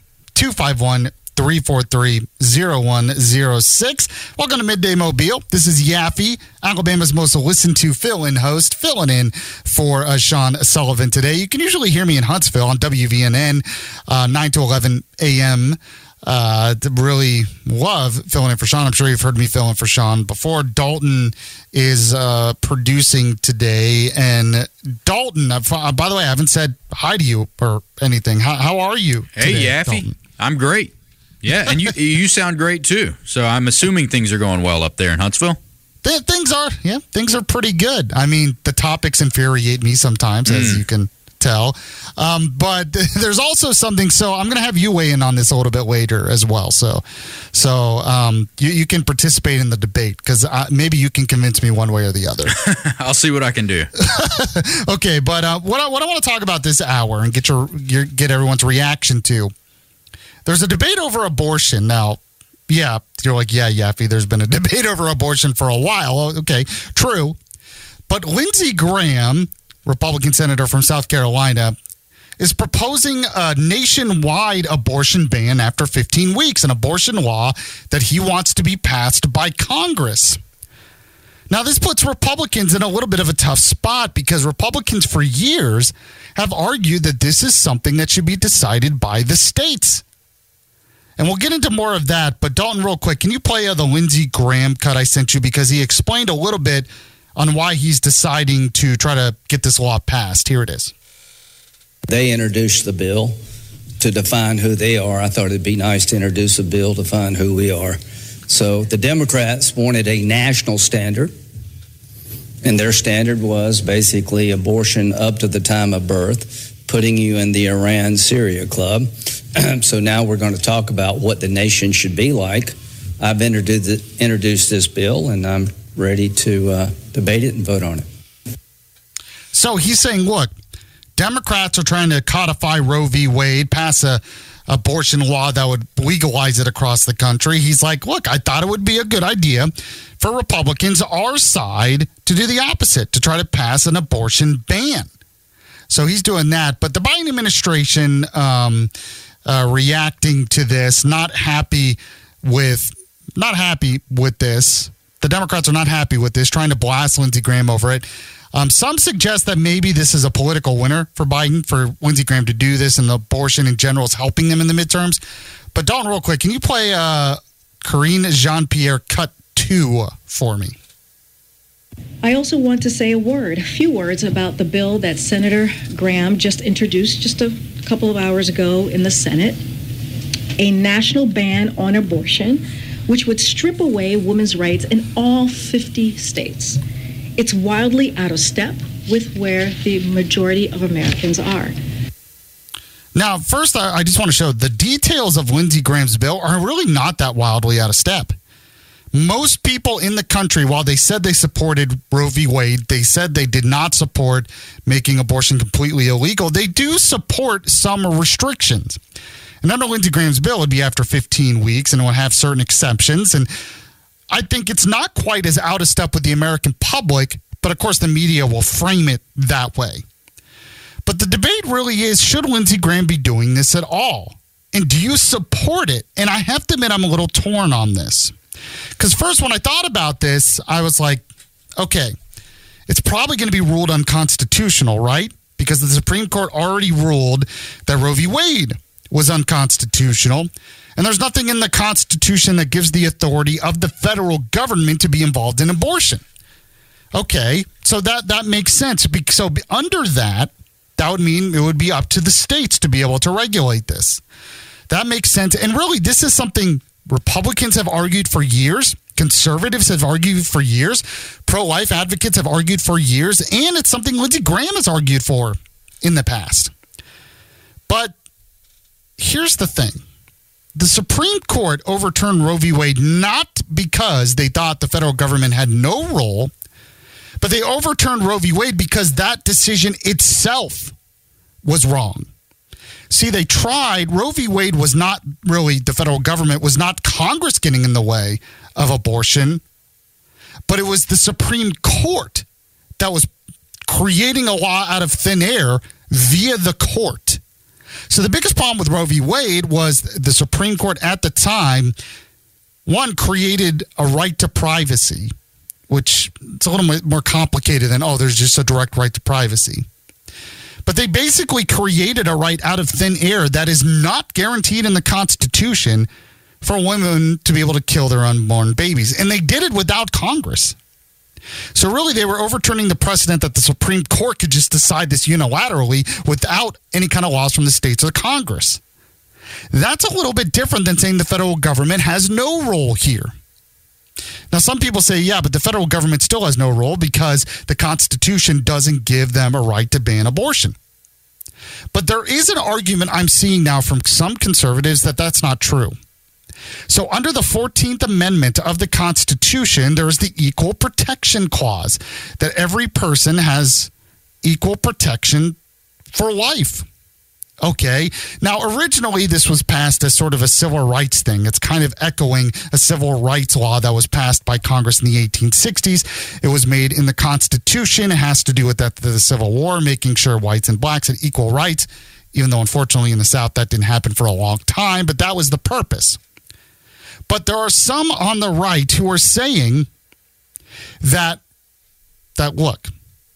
251-343-0106. Welcome to Midday Mobile. This is Yaffe, Alabama's most listened to fill-in host, filling in for Sean Sullivan today. You can usually hear me in Huntsville on WVNN, 9 to 11 a.m., really love filling in for Sean. I'm sure you've heard me fill in for Sean before. Dalton is producing today. And Dalton, by the way, I haven't said hi to you or anything. How are you today, Hey, Yaffe. Dalton? I'm great. Yeah, and you sound great, too. So I'm assuming things are going well up there in Huntsville. Things are pretty good. I mean, the topics infuriate me sometimes, as you can tell. But there's also something, so I'm going to have you weigh in on this a little bit later as well. So you can participate in the debate because maybe you can convince me one way or the other. I'll see what I can do. Okay, but what I want to talk about this hour and get everyone's reaction to, there's a debate over abortion. Now, yeah, you're like, yeah, Yaffe, there's been a debate over abortion for a while. Okay, true. But Lindsey Graham, Republican senator from South Carolina, is proposing a nationwide abortion ban after 15 weeks, an abortion law that he wants to be passed by Congress. Now, this puts Republicans in a little bit of a tough spot because Republicans for years have argued that this is something that should be decided by the states. And we'll get into more of that. But Dalton, real quick, can you play the Lindsey Graham cut I sent you? Because he explained a little bit on why he's deciding to try to get this law passed. Here it is. They introduced the bill to define who they are. I thought it'd be nice to introduce a bill to define who we are. So the Democrats wanted a national standard, and their standard was basically abortion up to the time of birth, putting you in the Iran-Syria club. So now we're going to talk about what the nation should be like. I've introduced this bill, and I'm ready to debate it and vote on it. So he's saying, look, Democrats are trying to codify Roe v. Wade, pass a abortion law that would legalize it across the country. He's like, look, I thought it would be a good idea for Republicans, our side, to do the opposite, to try to pass an abortion ban. So he's doing that. But the Biden administration reacting to this, not happy with this. The Democrats are not happy with this, trying to blast Lindsey Graham over it. Some suggest that maybe this is a political winner for Biden, for Lindsey Graham to do this, and abortion in general is helping them in the midterms. But Dalton, real quick, can you play Karine Jean-Pierre cut 2 for me? I also want to say a few words about the bill that Senator Graham just introduced just a couple of hours ago in the Senate, a national ban on abortion, which would strip away women's rights in all 50 states. It's wildly out of step with where the majority of Americans are. Now, first, I just want to show the details of Lindsey Graham's bill are really not that wildly out of step. Most people in the country, while they said they supported Roe v. Wade, they said they did not support making abortion completely illegal. They do support some restrictions. And under Lindsey Graham's bill, it would be after 15 weeks, and it would have certain exceptions. And I think it's not quite as out of step with the American public, but of course the media will frame it that way. But the debate really is, should Lindsey Graham be doing this at all? And do you support it? And I have to admit, I'm a little torn on this. Because first, when I thought about this, I was like, okay, it's probably going to be ruled unconstitutional, right? Because the Supreme Court already ruled that Roe v. Wade was unconstitutional. And there's nothing in the Constitution that gives the authority of the federal government to be involved in abortion. Okay, so that makes sense. So under that would mean it would be up to the states to be able to regulate this. That makes sense. And really, this is something Republicans have argued for years. Conservatives have argued for years. Pro-life advocates have argued for years. And it's something Lindsey Graham has argued for in the past. But here's the thing. The Supreme Court overturned Roe v. Wade not because they thought the federal government had no role, but they overturned Roe v. Wade because that decision itself was wrong. See, they tried. Roe v. Wade was not really the federal government, was not Congress getting in the way of abortion, but it was the Supreme Court that was creating a law out of thin air via the court. So the biggest problem with Roe v. Wade was the Supreme Court at the time, one, created a right to privacy, which it's a little more complicated than, there's just a direct right to privacy. But they basically created a right out of thin air that is not guaranteed in the Constitution for women to be able to kill their unborn babies. And they did it without Congress. So really, they were overturning the precedent that the Supreme Court could just decide this unilaterally without any kind of laws from the states or Congress. That's a little bit different than saying the federal government has no role here. Now, some people say, yeah, but the federal government still has no role because the Constitution doesn't give them a right to ban abortion. But there is an argument I'm seeing now from some conservatives that that's not true. So under the 14th Amendment of the Constitution, there is the Equal Protection Clause, that every person has equal protection for life. Okay. Now, originally, this was passed as sort of a civil rights thing. It's kind of echoing a civil rights law that was passed by Congress in the 1860s. It was made in the Constitution. It has to do with the Civil War, making sure whites and blacks had equal rights, even though, unfortunately, in the South, that didn't happen for a long time. But that was the purpose. But there are some on the right who are saying that look,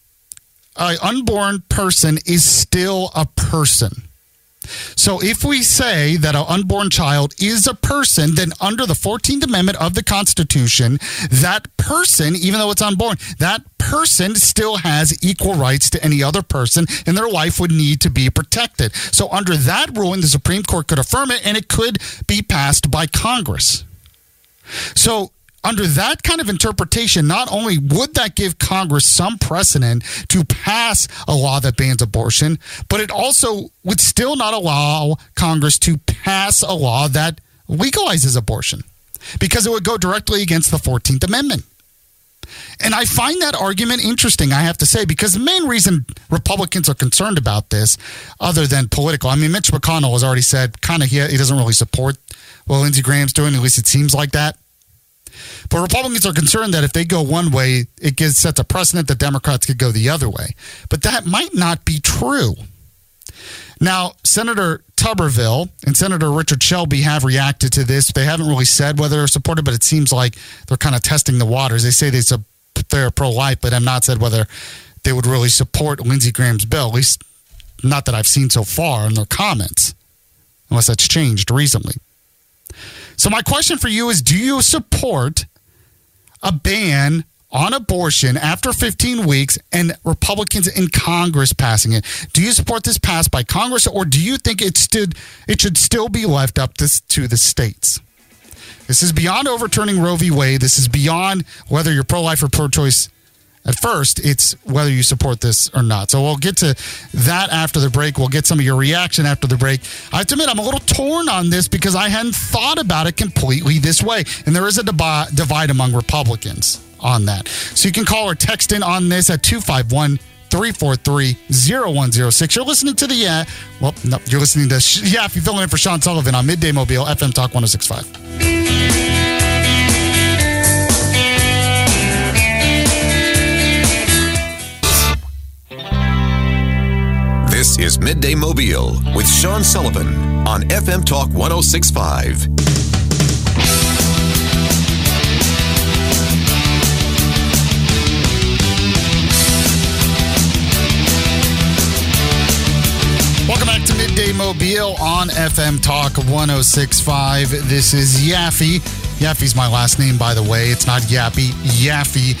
an unborn person is still a person. So if we say that an unborn child is a person, then under the 14th Amendment of the Constitution, that person, even though it's unborn, that person still has equal rights to any other person, and their life would need to be protected. So under that ruling, the Supreme Court could affirm it, and it could be passed by Congress. So under that kind of interpretation, not only would that give Congress some precedent to pass a law that bans abortion, but it also would still not allow Congress to pass a law that legalizes abortion because it would go directly against the 14th Amendment. And I find that argument interesting, I have to say, because the main reason Republicans are concerned about this, other than political, I mean, Mitch McConnell has already said he doesn't really support what Lindsey Graham's doing, at least it seems like that. But Republicans are concerned that if they go one way, it sets a precedent that Democrats could go the other way. But that might not be true. Now, Senator Tuberville and Senator Richard Shelby have reacted to this. They haven't really said whether they're supportive, but it seems like they're kind of testing the waters. They say they're pro-life, but have not said whether they would really support Lindsey Graham's bill, at least not that I've seen so far in their comments, unless that's changed recently. So my question for you is, do you support a ban on abortion after 15 weeks and Republicans in Congress passing it? Do you support this passed by Congress, or do you think it should still be left up to the states? This is beyond overturning Roe v. Wade. This is beyond whether you're pro-life or pro-choice. At first, it's whether you support this or not. So we'll get to that after the break. We'll get some of your reaction after the break. I have to admit, I'm a little torn on this because I hadn't thought about it completely this way. And there is a divide among Republicans on that. So you can call or text in on this at 251-343-0106. You're listening to you're listening to Yaffe filling in for Sean Sullivan on Midday Mobile, FM Talk 106.5. This is Midday Mobile with Sean Sullivan on FM Talk 106.5. Welcome back to Midday Mobile on FM Talk 106.5. This is Yaffe. Yaffe's my last name, by the way. It's not Yappy. Yaffe,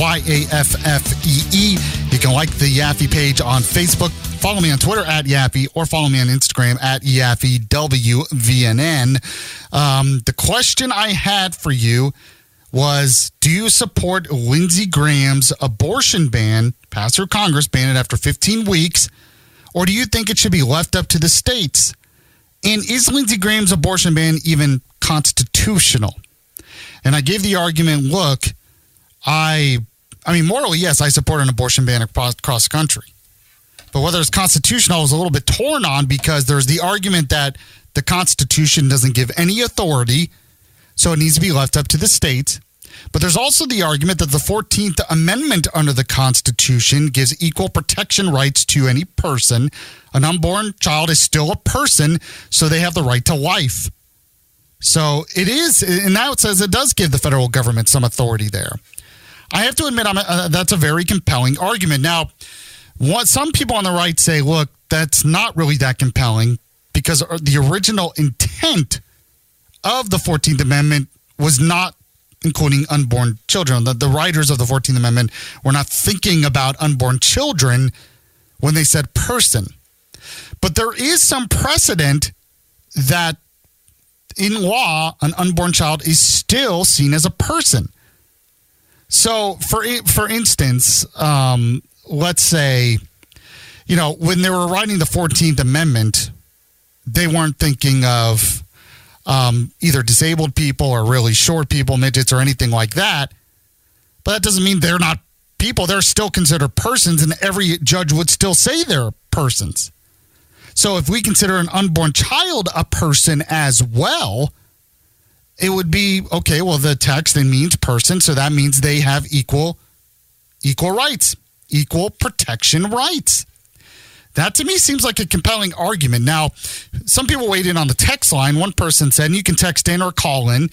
Yaffee. You can like the Yaffe page on Facebook. Follow me on Twitter at Yaffe, or follow me on Instagram at YaffeWVNN. The question I had for you was, do you support Lindsey Graham's abortion ban, passed through Congress, ban it after 15 weeks, or do you think it should be left up to the states? And is Lindsey Graham's abortion ban even constitutional? And I gave the argument, look, I mean, morally, yes, I support an abortion ban across the country. But whether it's constitutional, I was a little bit torn on, because there's the argument that the Constitution doesn't give any authority, so it needs to be left up to the states. But there's also the argument that the 14th Amendment under the Constitution gives equal protection rights to any person. An unborn child is still a person, so they have the right to life. So it is, and now it says it does give the federal government some authority there. I have to admit, that's a very compelling argument. Now, some people on the right say, look, that's not really that compelling, because the original intent of the 14th Amendment was not including unborn children. The writers of the 14th Amendment were not thinking about unborn children when they said person. But there is some precedent that in law, an unborn child is still seen as a person. So, for instance, let's say, when they were writing the 14th Amendment, they weren't thinking of either disabled people or really short people, midgets, or anything like that. But that doesn't mean they're not people. They're still considered persons, and every judge would still say they're persons. So if we consider an unborn child a person as well, it would be, okay, well, the text then means person, so that means they have equal rights, equal protection rights. That, to me, seems like a compelling argument. Now, some people weighed in on the text line. One person said, and you can text in or call in,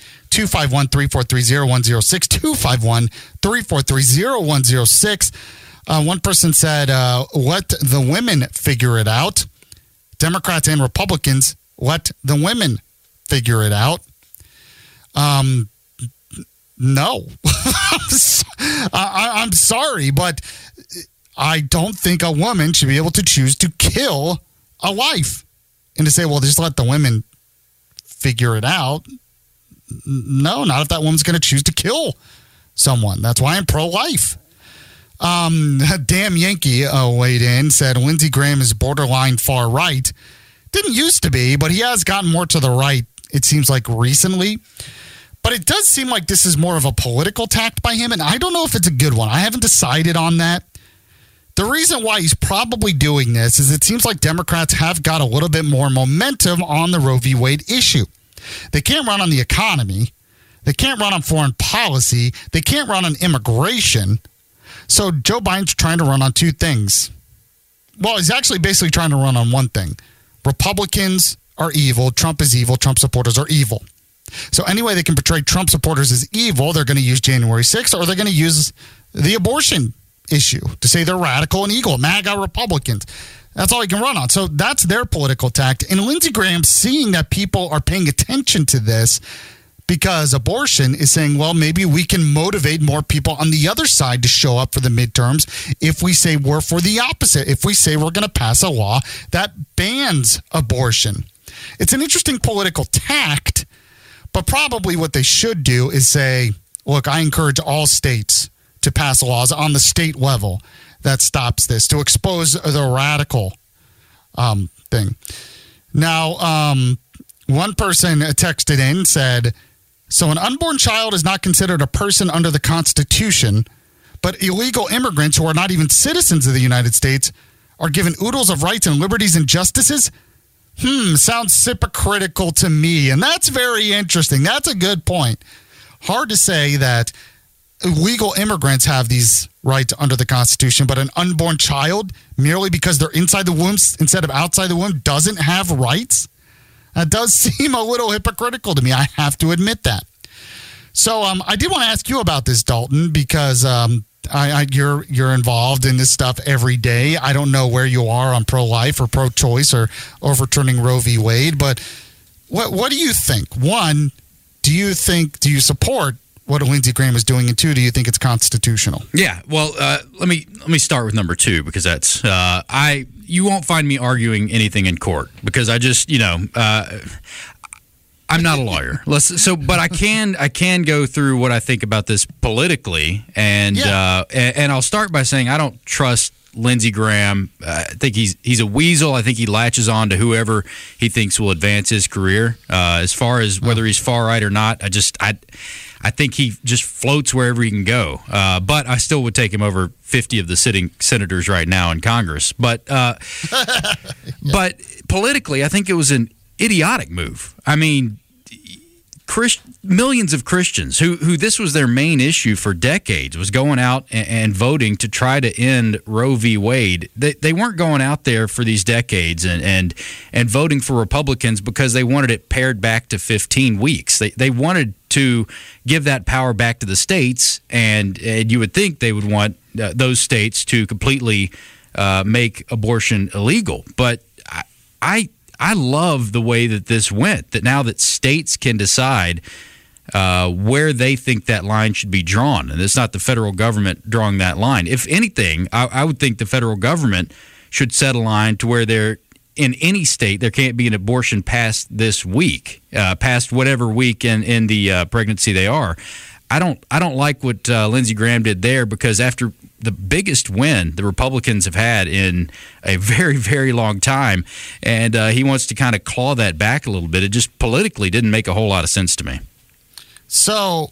251-343-0106, 251-343-0106. One person said, let the women figure it out. Democrats and Republicans, let the women figure it out. No. I'm sorry, but I don't think a woman should be able to choose to kill a life. And to say, well, just let the women figure it out. No, not if that woman's going to choose to kill someone. That's why I'm pro-life. Damn Yankee weighed in, said Lindsey Graham is borderline far right. Didn't used to be, but he has gotten more to the right, it seems like, recently. But it does seem like this is more of a political tact by him, and I don't know if it's a good one. I haven't decided on that. The reason why he's probably doing this is it seems like Democrats have got a little bit more momentum on the Roe v. Wade issue. They can't run on the economy. They can't run on foreign policy. They can't run on immigration. So Joe Biden's trying to run on two things. Well, he's actually basically trying to run on one thing. Republicans are evil. Trump is evil. Trump supporters are evil. So any way they can portray Trump supporters as evil, they're going to use January 6th, or they're going to use the abortion issue, to say they're radical and eagle, MAGA Republicans. That's all he can run on. So that's their political tact. And Lindsey Graham, seeing that people are paying attention to this because abortion, is saying, well, maybe we can motivate more people on the other side to show up for the midterms if we say we're for the opposite, if we say we're going to pass a law that bans abortion. It's an interesting political tact, but probably what they should do is say, look, I encourage all states to pass laws on the state level that stops this, to expose the radical thing. Now, one person texted in and said, so an unborn child is not considered a person under the Constitution, but illegal immigrants who are not even citizens of the United States are given oodles of rights and liberties and justices? Sounds hypocritical to me. And that's very interesting. That's a good point. Hard to say that illegal immigrants have these rights under the Constitution, but an unborn child, merely because they're inside the womb instead of outside the womb, doesn't have rights? That does seem a little hypocritical to me. I have to admit that. So I did want to ask you about this, Dalton, because you're involved in this stuff every day. I don't know where you are on pro-life or pro-choice or overturning Roe v. Wade, but what do you think? One, do you support what Lindsey Graham is doing, and two, do you think it's constitutional? Yeah, well, let me start with number two, because that's you won't find me arguing anything in court, because I just I'm not a lawyer. But I can go through what I think about this politically, and I'll start by saying I don't trust Lindsey Graham. I think he's a weasel. I think he latches on to whoever he thinks will advance his career. As far as whether he's far right or not, I think he just floats wherever he can go. But I still would take him over 50 of the sitting senators right now in Congress. But but politically, I think it was an idiotic move. I mean, millions of Christians who this was their main issue for decades, was going out and voting to try to end Roe v. Wade. They weren't going out there for these decades and voting for Republicans because they wanted it pared back to 15 weeks. They wanted to give that power back to the states, and you would think they would want those states to completely make abortion illegal. But I love the way that this went, that now that states can decide where they think that line should be drawn. And it's not the federal government drawing that line. If anything, I would think the federal government should set a line to where there, in any state, there can't be an abortion past this week, past whatever week in the pregnancy they are. I don't like what Lindsey Graham did there, because after the biggest win the Republicans have had in a very, very long time, and he wants to kind of claw that back a little bit. It just politically didn't make a whole lot of sense to me. So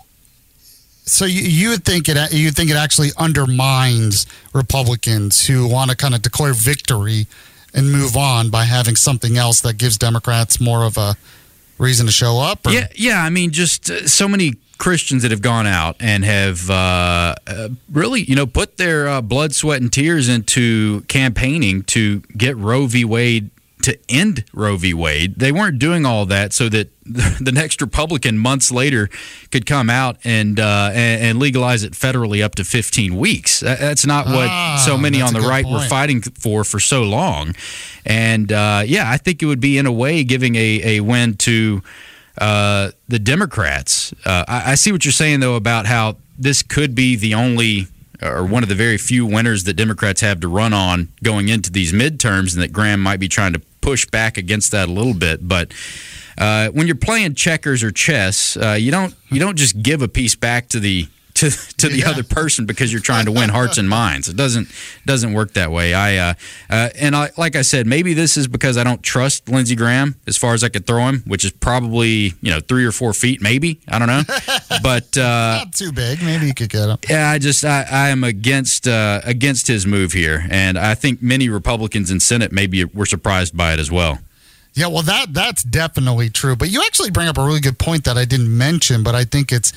you would think it actually undermines Republicans who want to kind of declare victory and move on by having something else that gives Democrats more of a reason to show up? Or? Yeah. I mean, just so many Christians that have gone out and have really, put their blood, sweat, and tears into campaigning to get Roe v. Wade, to end Roe v. Wade. They weren't doing all that so that the next Republican months later could come out and legalize it federally up to 15 weeks. That's not what so many on the right were fighting for so long. And I think it would be, in a way, giving a win to the Democrats. I see what you're saying, though, about how this could be the only, or one of the very few winners that Democrats have to run on going into these midterms, and that Graham might be trying to push back against that a little bit. But when you're playing checkers or chess, you don't just give a piece back to the other person because you're trying to win hearts and minds. It doesn't work that way. Like I said, maybe this is because I don't trust Lindsey Graham as far as I could throw him, which is probably 3 or 4 feet, maybe. I don't know, but not too big. Maybe you could get him. Yeah, I am against his move here, and I think many Republicans in Senate maybe were surprised by it as well. Yeah, well, that's definitely true. But you actually bring up a really good point that I didn't mention, but I think it's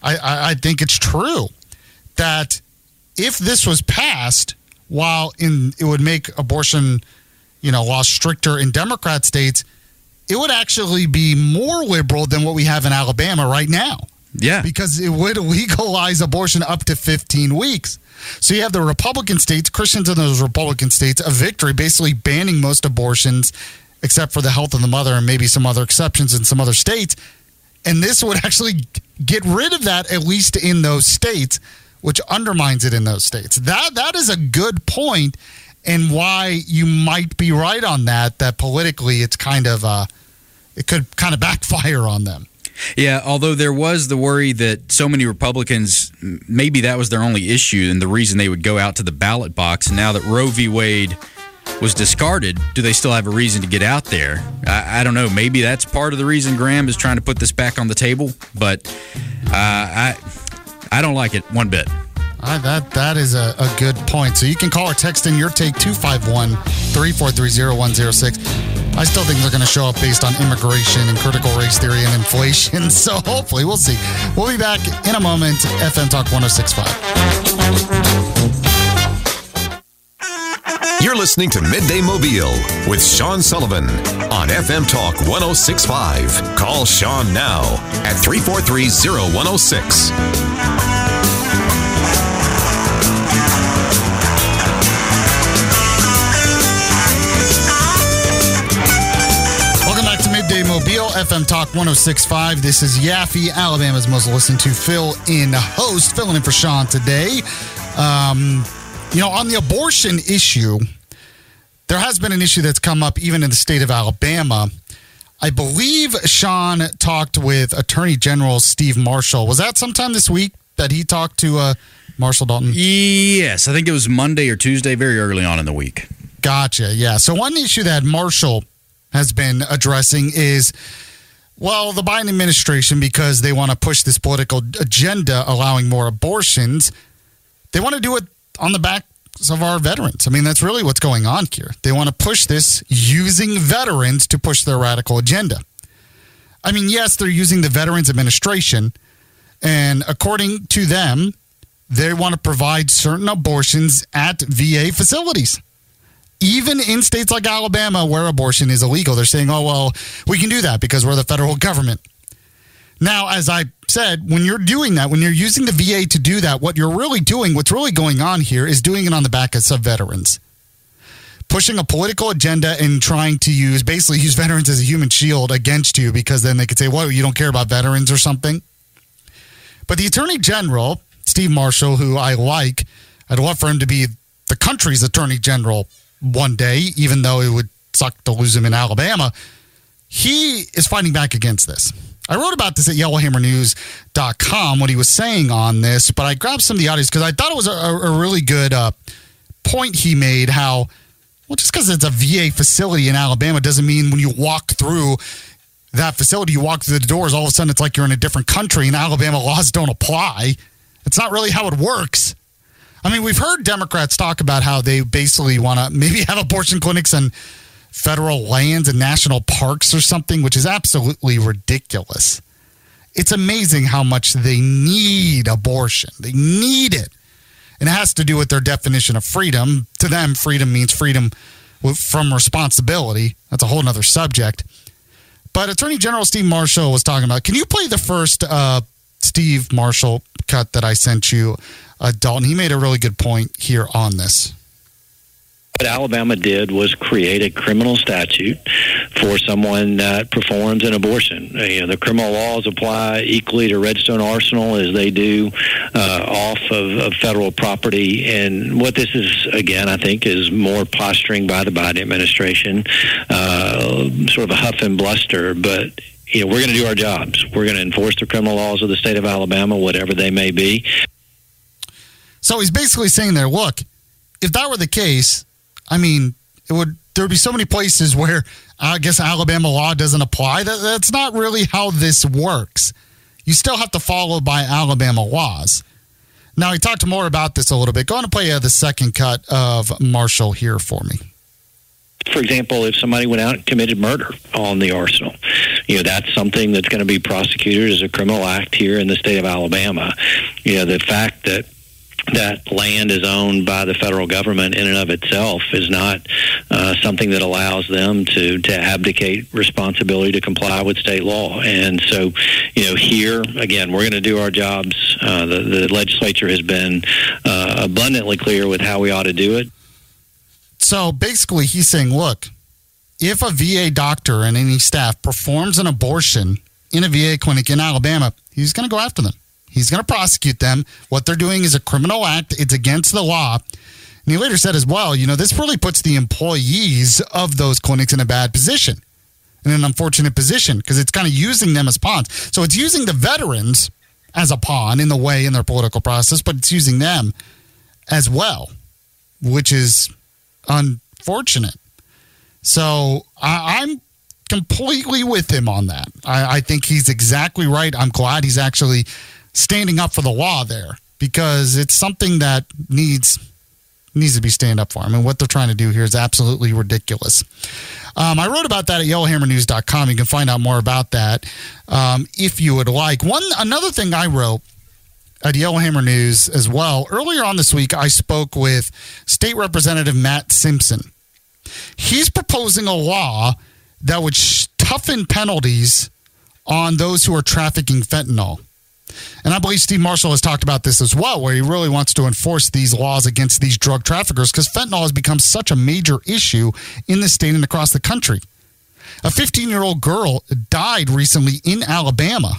true that if this was passed, it would make abortion, law stricter in Democrat states, it would actually be more liberal than what we have in Alabama right now. Yeah. Because it would legalize abortion up to 15 weeks. So you have the Republican states, Christians in those Republican states, a victory, basically banning most abortions except for the health of the mother and maybe some other exceptions in some other states. And this would actually get rid of that, at least in those states, which undermines it in those states. That is a good point, and why you might be right on that politically it's kind of it could kind of backfire on them. Yeah, although there was the worry that so many Republicans, maybe that was their only issue and the reason they would go out to the ballot box. And now that Roe v. Wade was discarded, do they still have a reason to get out there? I don't know. Maybe that's part of the reason Graham is trying to put this back on the table, but I don't like it one bit. That is a good point. So you can call or text in your take 251-343-0106. I still think they're going to show up based on immigration and critical race theory and inflation. So hopefully, we'll see. We'll be back in a moment. FM Talk 106.5. You're listening to Midday Mobile with Sean Sullivan on FM Talk 106.5. Call Sean now at 343-0106. Midday Mobile, FM Talk 106.5. This is Yaffe, Alabama's most listened to fill-in host, filling in for Sean today. On the abortion issue, there has been an issue that's come up even in the state of Alabama. I believe Sean talked with Attorney General Steve Marshall. Was that sometime this week that he talked to Marshall Dalton? Yes, I think it was Monday or Tuesday, very early on in the week. Gotcha, yeah. So one issue that Marshall has been addressing is, the Biden administration, because they want to push this political agenda allowing more abortions, they want to do it on the backs of our veterans. I mean, that's really what's going on here. They want to push this using veterans to push their radical agenda. I mean, yes, they're using the Veterans Administration, and according to them, they want to provide certain abortions at VA facilities. Even in states like Alabama where abortion is illegal, they're saying, we can do that because we're the federal government. Now, as I said, when you're doing that, when you're using the VA to do that, what you're really doing, what's really going on here is doing it on the back of veterans. Pushing a political agenda and trying to basically use veterans as a human shield against you, because then they could say, you don't care about veterans or something. But the Attorney General, Steve Marshall, who I like, I'd love for him to be the country's Attorney General one day, even though it would suck to lose him in Alabama. He is fighting back against this. I wrote about this at yellowhammernews.com, what he was saying on this, but I grabbed some of the audio because I thought it was a really good point he made, how, just because it's a VA facility in Alabama doesn't mean when you walk through that facility, you walk through the doors, all of a sudden it's like you're in a different country and Alabama laws don't apply. It's not really how it works. I mean, we've heard Democrats talk about how they basically want to maybe have abortion clinics on federal lands and national parks or something, which is absolutely ridiculous. It's amazing how much they need abortion. They need it. And it has to do with their definition of freedom. To them, freedom means freedom from responsibility. That's a whole other subject. But Attorney General Steve Marshall was talking about, can you play the first Steve Marshall cut that I sent you, Dalton? He made a really good point here on this. What Alabama did was create a criminal statute for someone that performs an abortion. The criminal laws apply equally to Redstone Arsenal as they do off of federal property. And what this is, again, I think, is more posturing by the Biden administration, sort of a huff and bluster. But we're going to do our jobs. We're going to enforce the criminal laws of the state of Alabama, whatever they may be. So he's basically saying there, look, if that were the case, I mean, there'd be so many places where I guess Alabama law doesn't apply. That's not really how this works. You still have to follow by Alabama laws. Now, he talked more about this a little bit. Go on and play the second cut of Marshall here for me. For example, if somebody went out and committed murder on the arsenal, that's something that's going to be prosecuted as a criminal act here in the state of Alabama. The fact that that land is owned by the federal government in and of itself is not something that allows them to abdicate responsibility to comply with state law. And so, here, again, we're going to do our jobs. The legislature has been abundantly clear with how we ought to do it. So basically he's saying, look, if a VA doctor and any staff performs an abortion in a VA clinic in Alabama, he's going to go after them. He's going to prosecute them. What they're doing is a criminal act. It's against the law. And he later said as well, this really puts the employees of those clinics in a bad position, in an unfortunate position, because it's kind of using them as pawns. So it's using the veterans as a pawn in their political process, but it's using them as well, which is unfortunate. So I'm completely with him on that. I think he's exactly right. I'm glad he's actually standing up for the law there, because it's something that needs to be stand up for. I mean, what they're trying to do here is absolutely ridiculous. I wrote about that at yellowhammernews.com. You can find out more about that if you would like. Another thing I wrote at Yellowhammer News as well, earlier on this week, I spoke with State Representative Matt Simpson. He's proposing a law that would toughen penalties on those who are trafficking fentanyl. And I believe Steve Marshall has talked about this as well, where he really wants to enforce these laws against these drug traffickers, because fentanyl has become such a major issue in the state and across the country. A 15-year-old girl died recently in Alabama.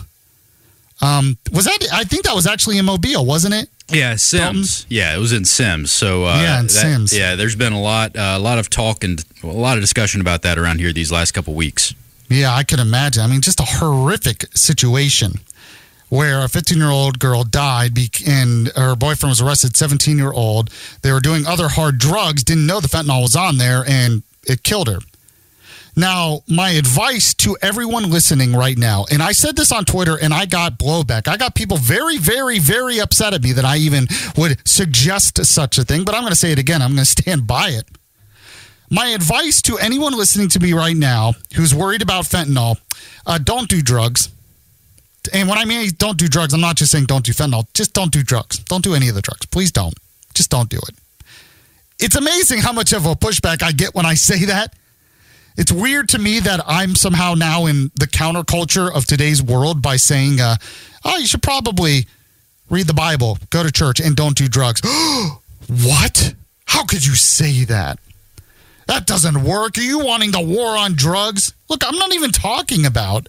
I think that was actually in Mobile, wasn't it? Yeah, Sims. Yeah, it was in Sims. So Sims. Yeah, there's been a lot of talk and a lot of discussion about that around here these last couple weeks. Yeah, I can imagine. I mean, just a horrific situation where a 15-year-old girl died and her boyfriend was arrested, 17-year-old. They were doing other hard drugs, didn't know the fentanyl was on there, and it killed her. Now, my advice to everyone listening right now, and I said this on Twitter and I got blowback. I got people very, very, very upset at me that I even would suggest such a thing, but I'm going to say it again. I'm going to stand by it. My advice to anyone listening to me right now who's worried about fentanyl, don't do drugs. And when I mean don't do drugs, I'm not just saying don't do fentanyl. Just don't do drugs. Don't do any of the drugs. Please don't. Just don't do it. It's amazing how much of a pushback I get when I say that. It's weird to me that I'm somehow now in the counterculture of today's world by saying, you should probably read the Bible, go to church, and don't do drugs. What? How could you say that? That doesn't work. Are you wanting the war on drugs? Look, I'm not even talking about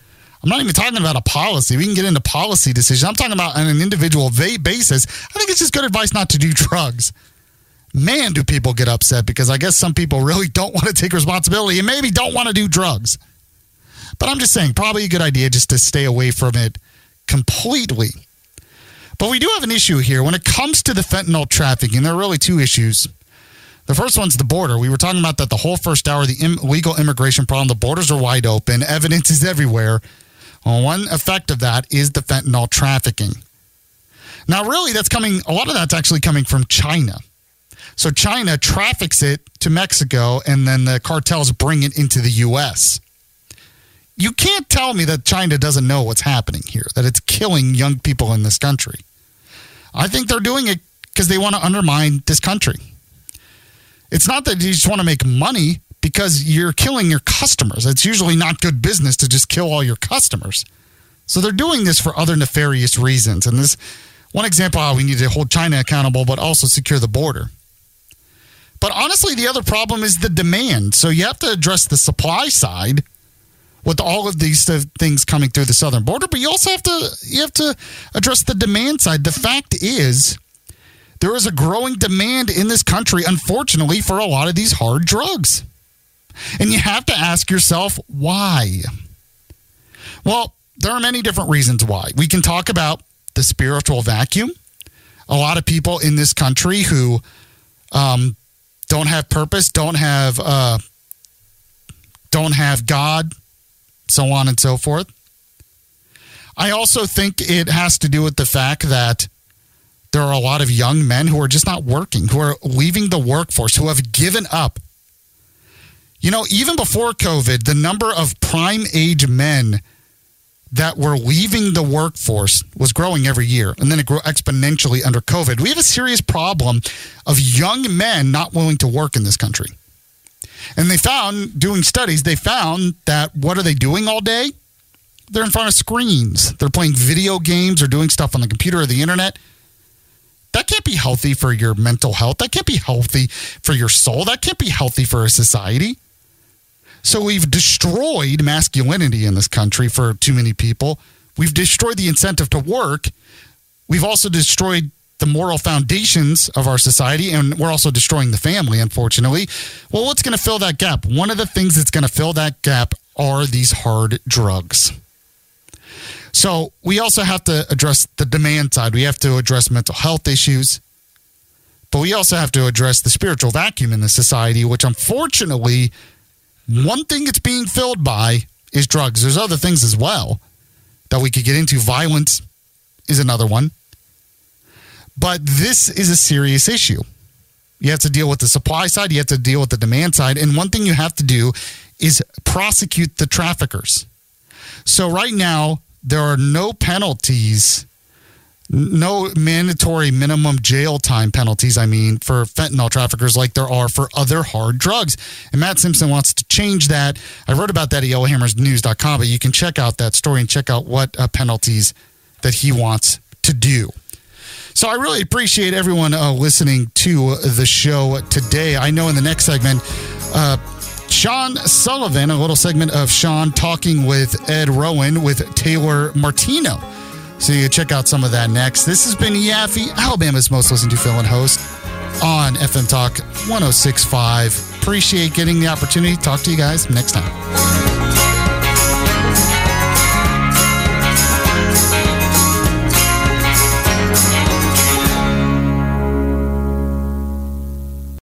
a policy. We can get into policy decisions. I'm talking about on an individual basis. I think it's just good advice not to do drugs. Man, do people get upset, because I guess some people really don't want to take responsibility and maybe don't want to do drugs. But I'm just saying, probably a good idea just to stay away from it completely. But we do have an issue here. When it comes to the fentanyl trafficking, there are really two issues. The first one's the border. We were talking about that the whole first hour, the illegal immigration problem. The borders are wide open. Evidence is everywhere. Well, one effect of that is the fentanyl trafficking. Now, really, a lot of that's actually coming from China. So China traffics it to Mexico, and then the cartels bring it into the U.S. You can't tell me that China doesn't know what's happening here, that it's killing young people in this country. I think they're doing it because they want to undermine this country. It's not that you just want to make money, because you're killing your customers. It's usually not good business to just kill all your customers. So they're doing this for other nefarious reasons. And this one example how we need to hold China accountable, but also secure the border. But honestly, the other problem is the demand. So you have to address the supply side with all of these things coming through the southern border, but you also have to address the demand side. The fact is, there is a growing demand in this country, unfortunately, for a lot of these hard drugs. And you have to ask yourself, why? Well, there are many different reasons why. We can talk about the spiritual vacuum. A lot of people in this country who don't have purpose, don't have God, so on and so forth. I also think it has to do with the fact that there are a lot of young men who are just not working, who are leaving the workforce, who have given up. Even before COVID, the number of prime age men that were leaving the workforce was growing every year, and then it grew exponentially under COVID. We have a serious problem of young men not willing to work in this country. And they found, doing studies, they found that what are they doing all day? They're in front of screens. They're playing video games or doing stuff on the computer or the internet. That can't be healthy for your mental health. That can't be healthy for your soul. That can't be healthy for a society. So we've destroyed masculinity in this country for too many people. We've destroyed the incentive to work. We've also destroyed the moral foundations of our society, and we're also destroying the family, unfortunately. Well, what's going to fill that gap? One of the things that's going to fill that gap are these hard drugs. So we also have to address the demand side. We have to address mental health issues, but we also have to address the spiritual vacuum in the society, which unfortunately, one thing it's being filled by is drugs. There's other things as well that we could get into. Violence is another one. But this is a serious issue. You have to deal with the supply side. You have to deal with the demand side. And one thing you have to do is prosecute the traffickers. So right now, there are no penalties, no mandatory minimum jail time penalties, for fentanyl traffickers like there are for other hard drugs. And Matt Simpson wants to change that. I wrote about that at YellowHammersNews.com, but you can check out that story and check out what penalties that he wants to do. So I really appreciate everyone listening to the show today. I know in the next segment, Sean Sullivan, a little segment of Sean talking with Ed Rowan with Taylor Martino. So you can check out some of that next. This has been Yaffe, Alabama's most listened to fill-in host on FM Talk 106.5. Appreciate getting the opportunity to talk to you guys next time.